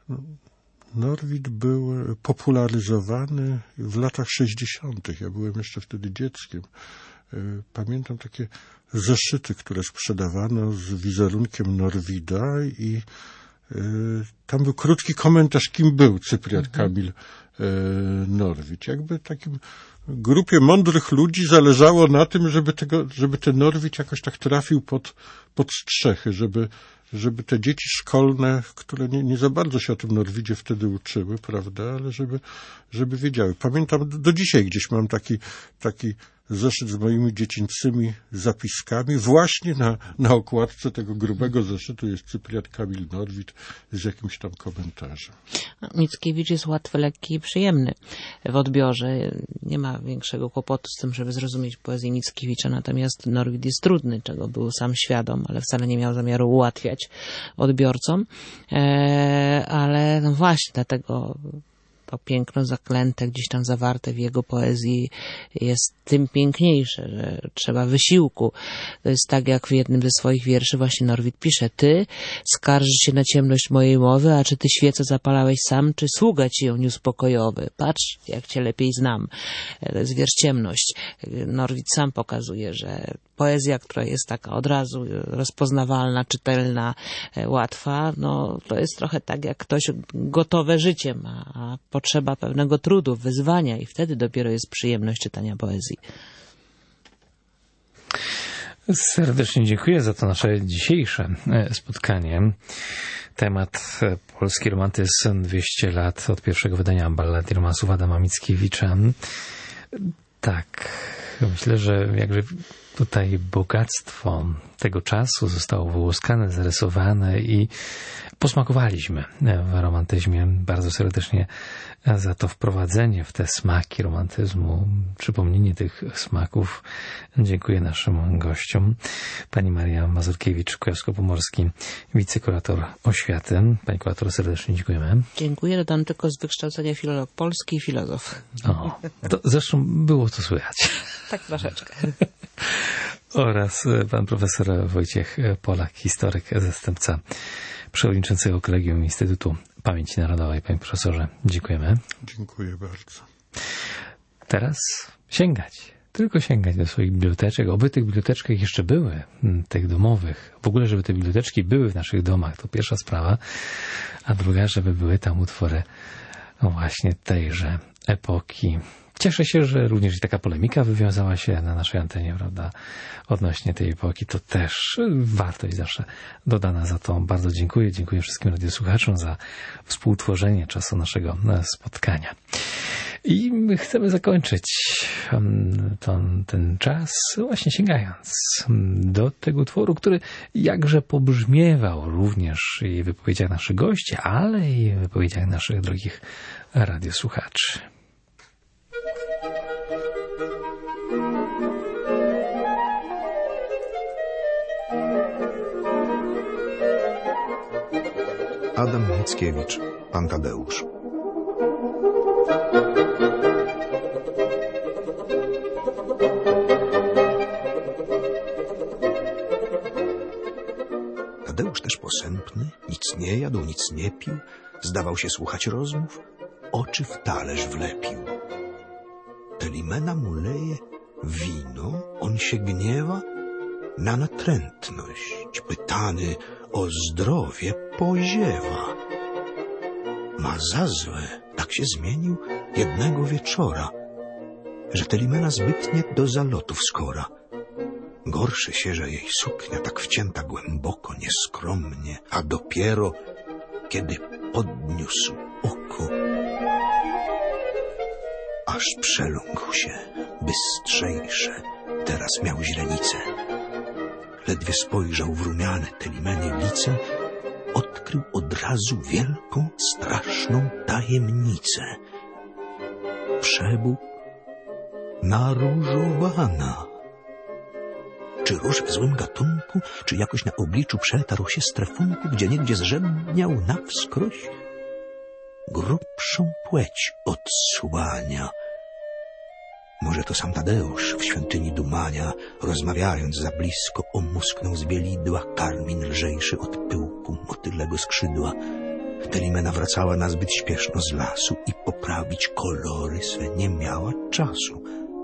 Norwid był popularyzowany w latach 60. Ja byłem jeszcze wtedy dzieckiem. Pamiętam takie zeszyty, które sprzedawano z wizerunkiem Norwida i tam był krótki komentarz, kim był Cyprian Kamil Norwid. Jakby takim grupie mądrych ludzi zależało na tym, żeby ten Norwid jakoś tak trafił pod strzechy, żeby te dzieci szkolne, które nie za bardzo się o tym Norwidzie wtedy uczyły, prawda, ale żeby wiedziały. Pamiętam, do dzisiaj gdzieś mam taki zeszyt z moimi dziecięcymi zapiskami. Właśnie na okładce tego grubego zeszytu jest Cyprian Kamil Norwid z jakimś tam komentarzem.
Mickiewicz jest łatwy, lekki i przyjemny w odbiorze. Nie ma większego kłopotu z tym, żeby zrozumieć poezję Mickiewicza, natomiast Norwid jest trudny, czego był sam świadom, ale wcale nie miał zamiaru ułatwiać odbiorcom. Ale no właśnie, dlatego to piękno zaklęte, gdzieś tam zawarte w jego poezji jest tym piękniejsze, że trzeba wysiłku. To jest tak, jak w jednym ze swoich wierszy właśnie Norwid pisze: ty skarżysz się na ciemność mojej mowy, a czy ty świecę zapalałeś sam, czy sługa ci ją niósł pokojowy? Patrz, jak cię lepiej znam. To jest wiersz Ciemność. Norwid sam pokazuje, że poezja, która jest taka od razu rozpoznawalna, czytelna, łatwa, no to jest trochę tak, jak ktoś gotowe życie ma, a potrzeba pewnego trudu, wyzwania i wtedy dopiero jest przyjemność czytania poezji.
Serdecznie dziękuję za to nasze dzisiejsze spotkanie. Temat polski romantyzm, 200 lat od pierwszego wydania ballad i romansów Adama Mickiewicza. Tak, myślę, że jakże tutaj bogactwo tego czasu zostało wyłuskane, zarysowane i posmakowaliśmy w romantyzmie. Bardzo serdecznie za to wprowadzenie w te smaki romantyzmu, przypomnienie tych smaków. Dziękuję naszym gościom. Pani Maria Mazurkiewicz, Kujawsko-Pomorski, wicekurator oświaty. Pani kurator, serdecznie dziękujemy.
Dziękuję. Dodam tylko z wykształcenia filolog polski i filozof.
O, to zresztą było to słychać.
Tak troszeczkę.
Oraz pan profesor Wojciech Polak, historyk, zastępca przewodniczącego Kolegium Instytutu Pamięci Narodowej. Panie profesorze, dziękujemy.
Dziękuję bardzo.
Teraz sięgać. Tylko sięgać do swoich biblioteczek. Oby tych biblioteczkach jeszcze były, tych domowych. W ogóle, żeby te biblioteczki były w naszych domach, to pierwsza sprawa. A druga, żeby były tam utwory właśnie tejże epoki. Cieszę się, że również i taka polemika wywiązała się na naszej antenie, prawda, odnośnie tej epoki. To też wartość zawsze dodana za to. Bardzo dziękuję. Dziękuję wszystkim radiosłuchaczom za współtworzenie czasu naszego spotkania. I chcemy zakończyć ten czas właśnie sięgając do tego utworu, który jakże pobrzmiewał również i w wypowiedziach naszych gości, ale i w wypowiedziach naszych drogich radiosłuchaczy.
Adam Mickiewicz, Pan Tadeusz. Tadeusz też posępny, nic nie jadł, nic nie pił, zdawał się słuchać rozmów, oczy w talerz wlepił. Telimena mu leje wino, on się gniewa na natrętność, pytany o zdrowie poziewa. Ma za złe, tak się zmienił jednego wieczora, że Telimena zbytnie do zalotów skora. Gorszy się, że jej suknia tak wcięta głęboko, nieskromnie, a dopiero kiedy podniósł oko, aż przeląkł się bystrzejsze, teraz miał źrenicę. Ledwie spojrzał w rumiane Telimenie lice, odkrył od razu wielką, straszną tajemnicę. Przebóg naróżowana. Czy róż w złym gatunku, czy jakoś na obliczu przetarł się z trefunku, gdzie niegdzie zrzedniał na wskroś? Grubszą płeć odsłania. Może to sam Tadeusz w świątyni dumania, rozmawiając za blisko, omusknął z bielidła karmin lżejszy od pyłku motylego skrzydła. Telimena wracała nazbyt śpieszno z lasu i poprawić kolory swe nie miała czasu.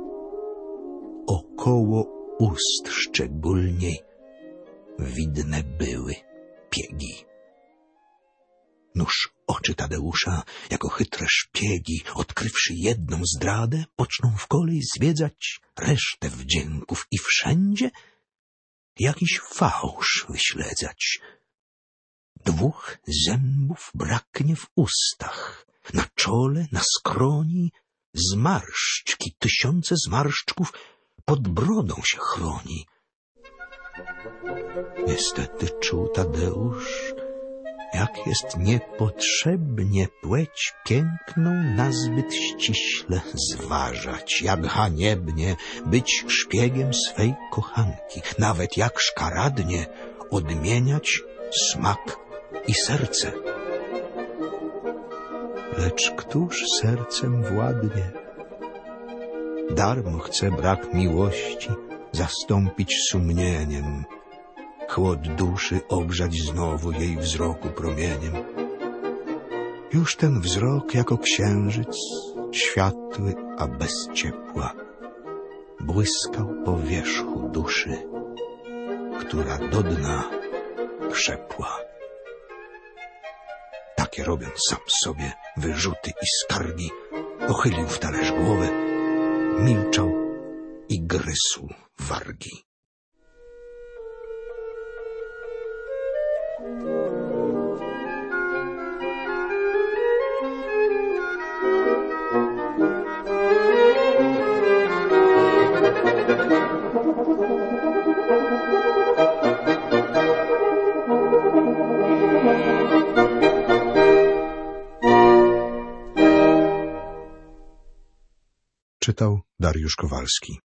Około ust szczególniej widne były piegi. Nuż oczy Tadeusza, jako chytre szpiegi, odkrywszy jedną zdradę, poczną w kolej zwiedzać resztę wdzięków i wszędzie jakiś fałsz wyśledzać. 2 zębów braknie w ustach, na czole, na skroni zmarszczki, 1000 zmarszczków pod brodą się chroni. Niestety czuł Tadeusz, jak jest niepotrzebnie płeć piękną nazbyt ściśle zważać, jak haniebnie być szpiegiem swej kochanki, nawet jak szkaradnie odmieniać smak i serce. Lecz któż sercem władnie? Darmo chce brak miłości zastąpić sumieniem, chłod duszy ogrzać znowu jej wzroku promieniem. Już ten wzrok jako księżyc, światły, a bez ciepła, błyskał po wierzchu duszy, która do dna krzepła. Takie robiąc sam sobie wyrzuty i skargi, pochylił w talerz głowę, milczał i gryzł wargi. Czytał Dariusz Kowalski.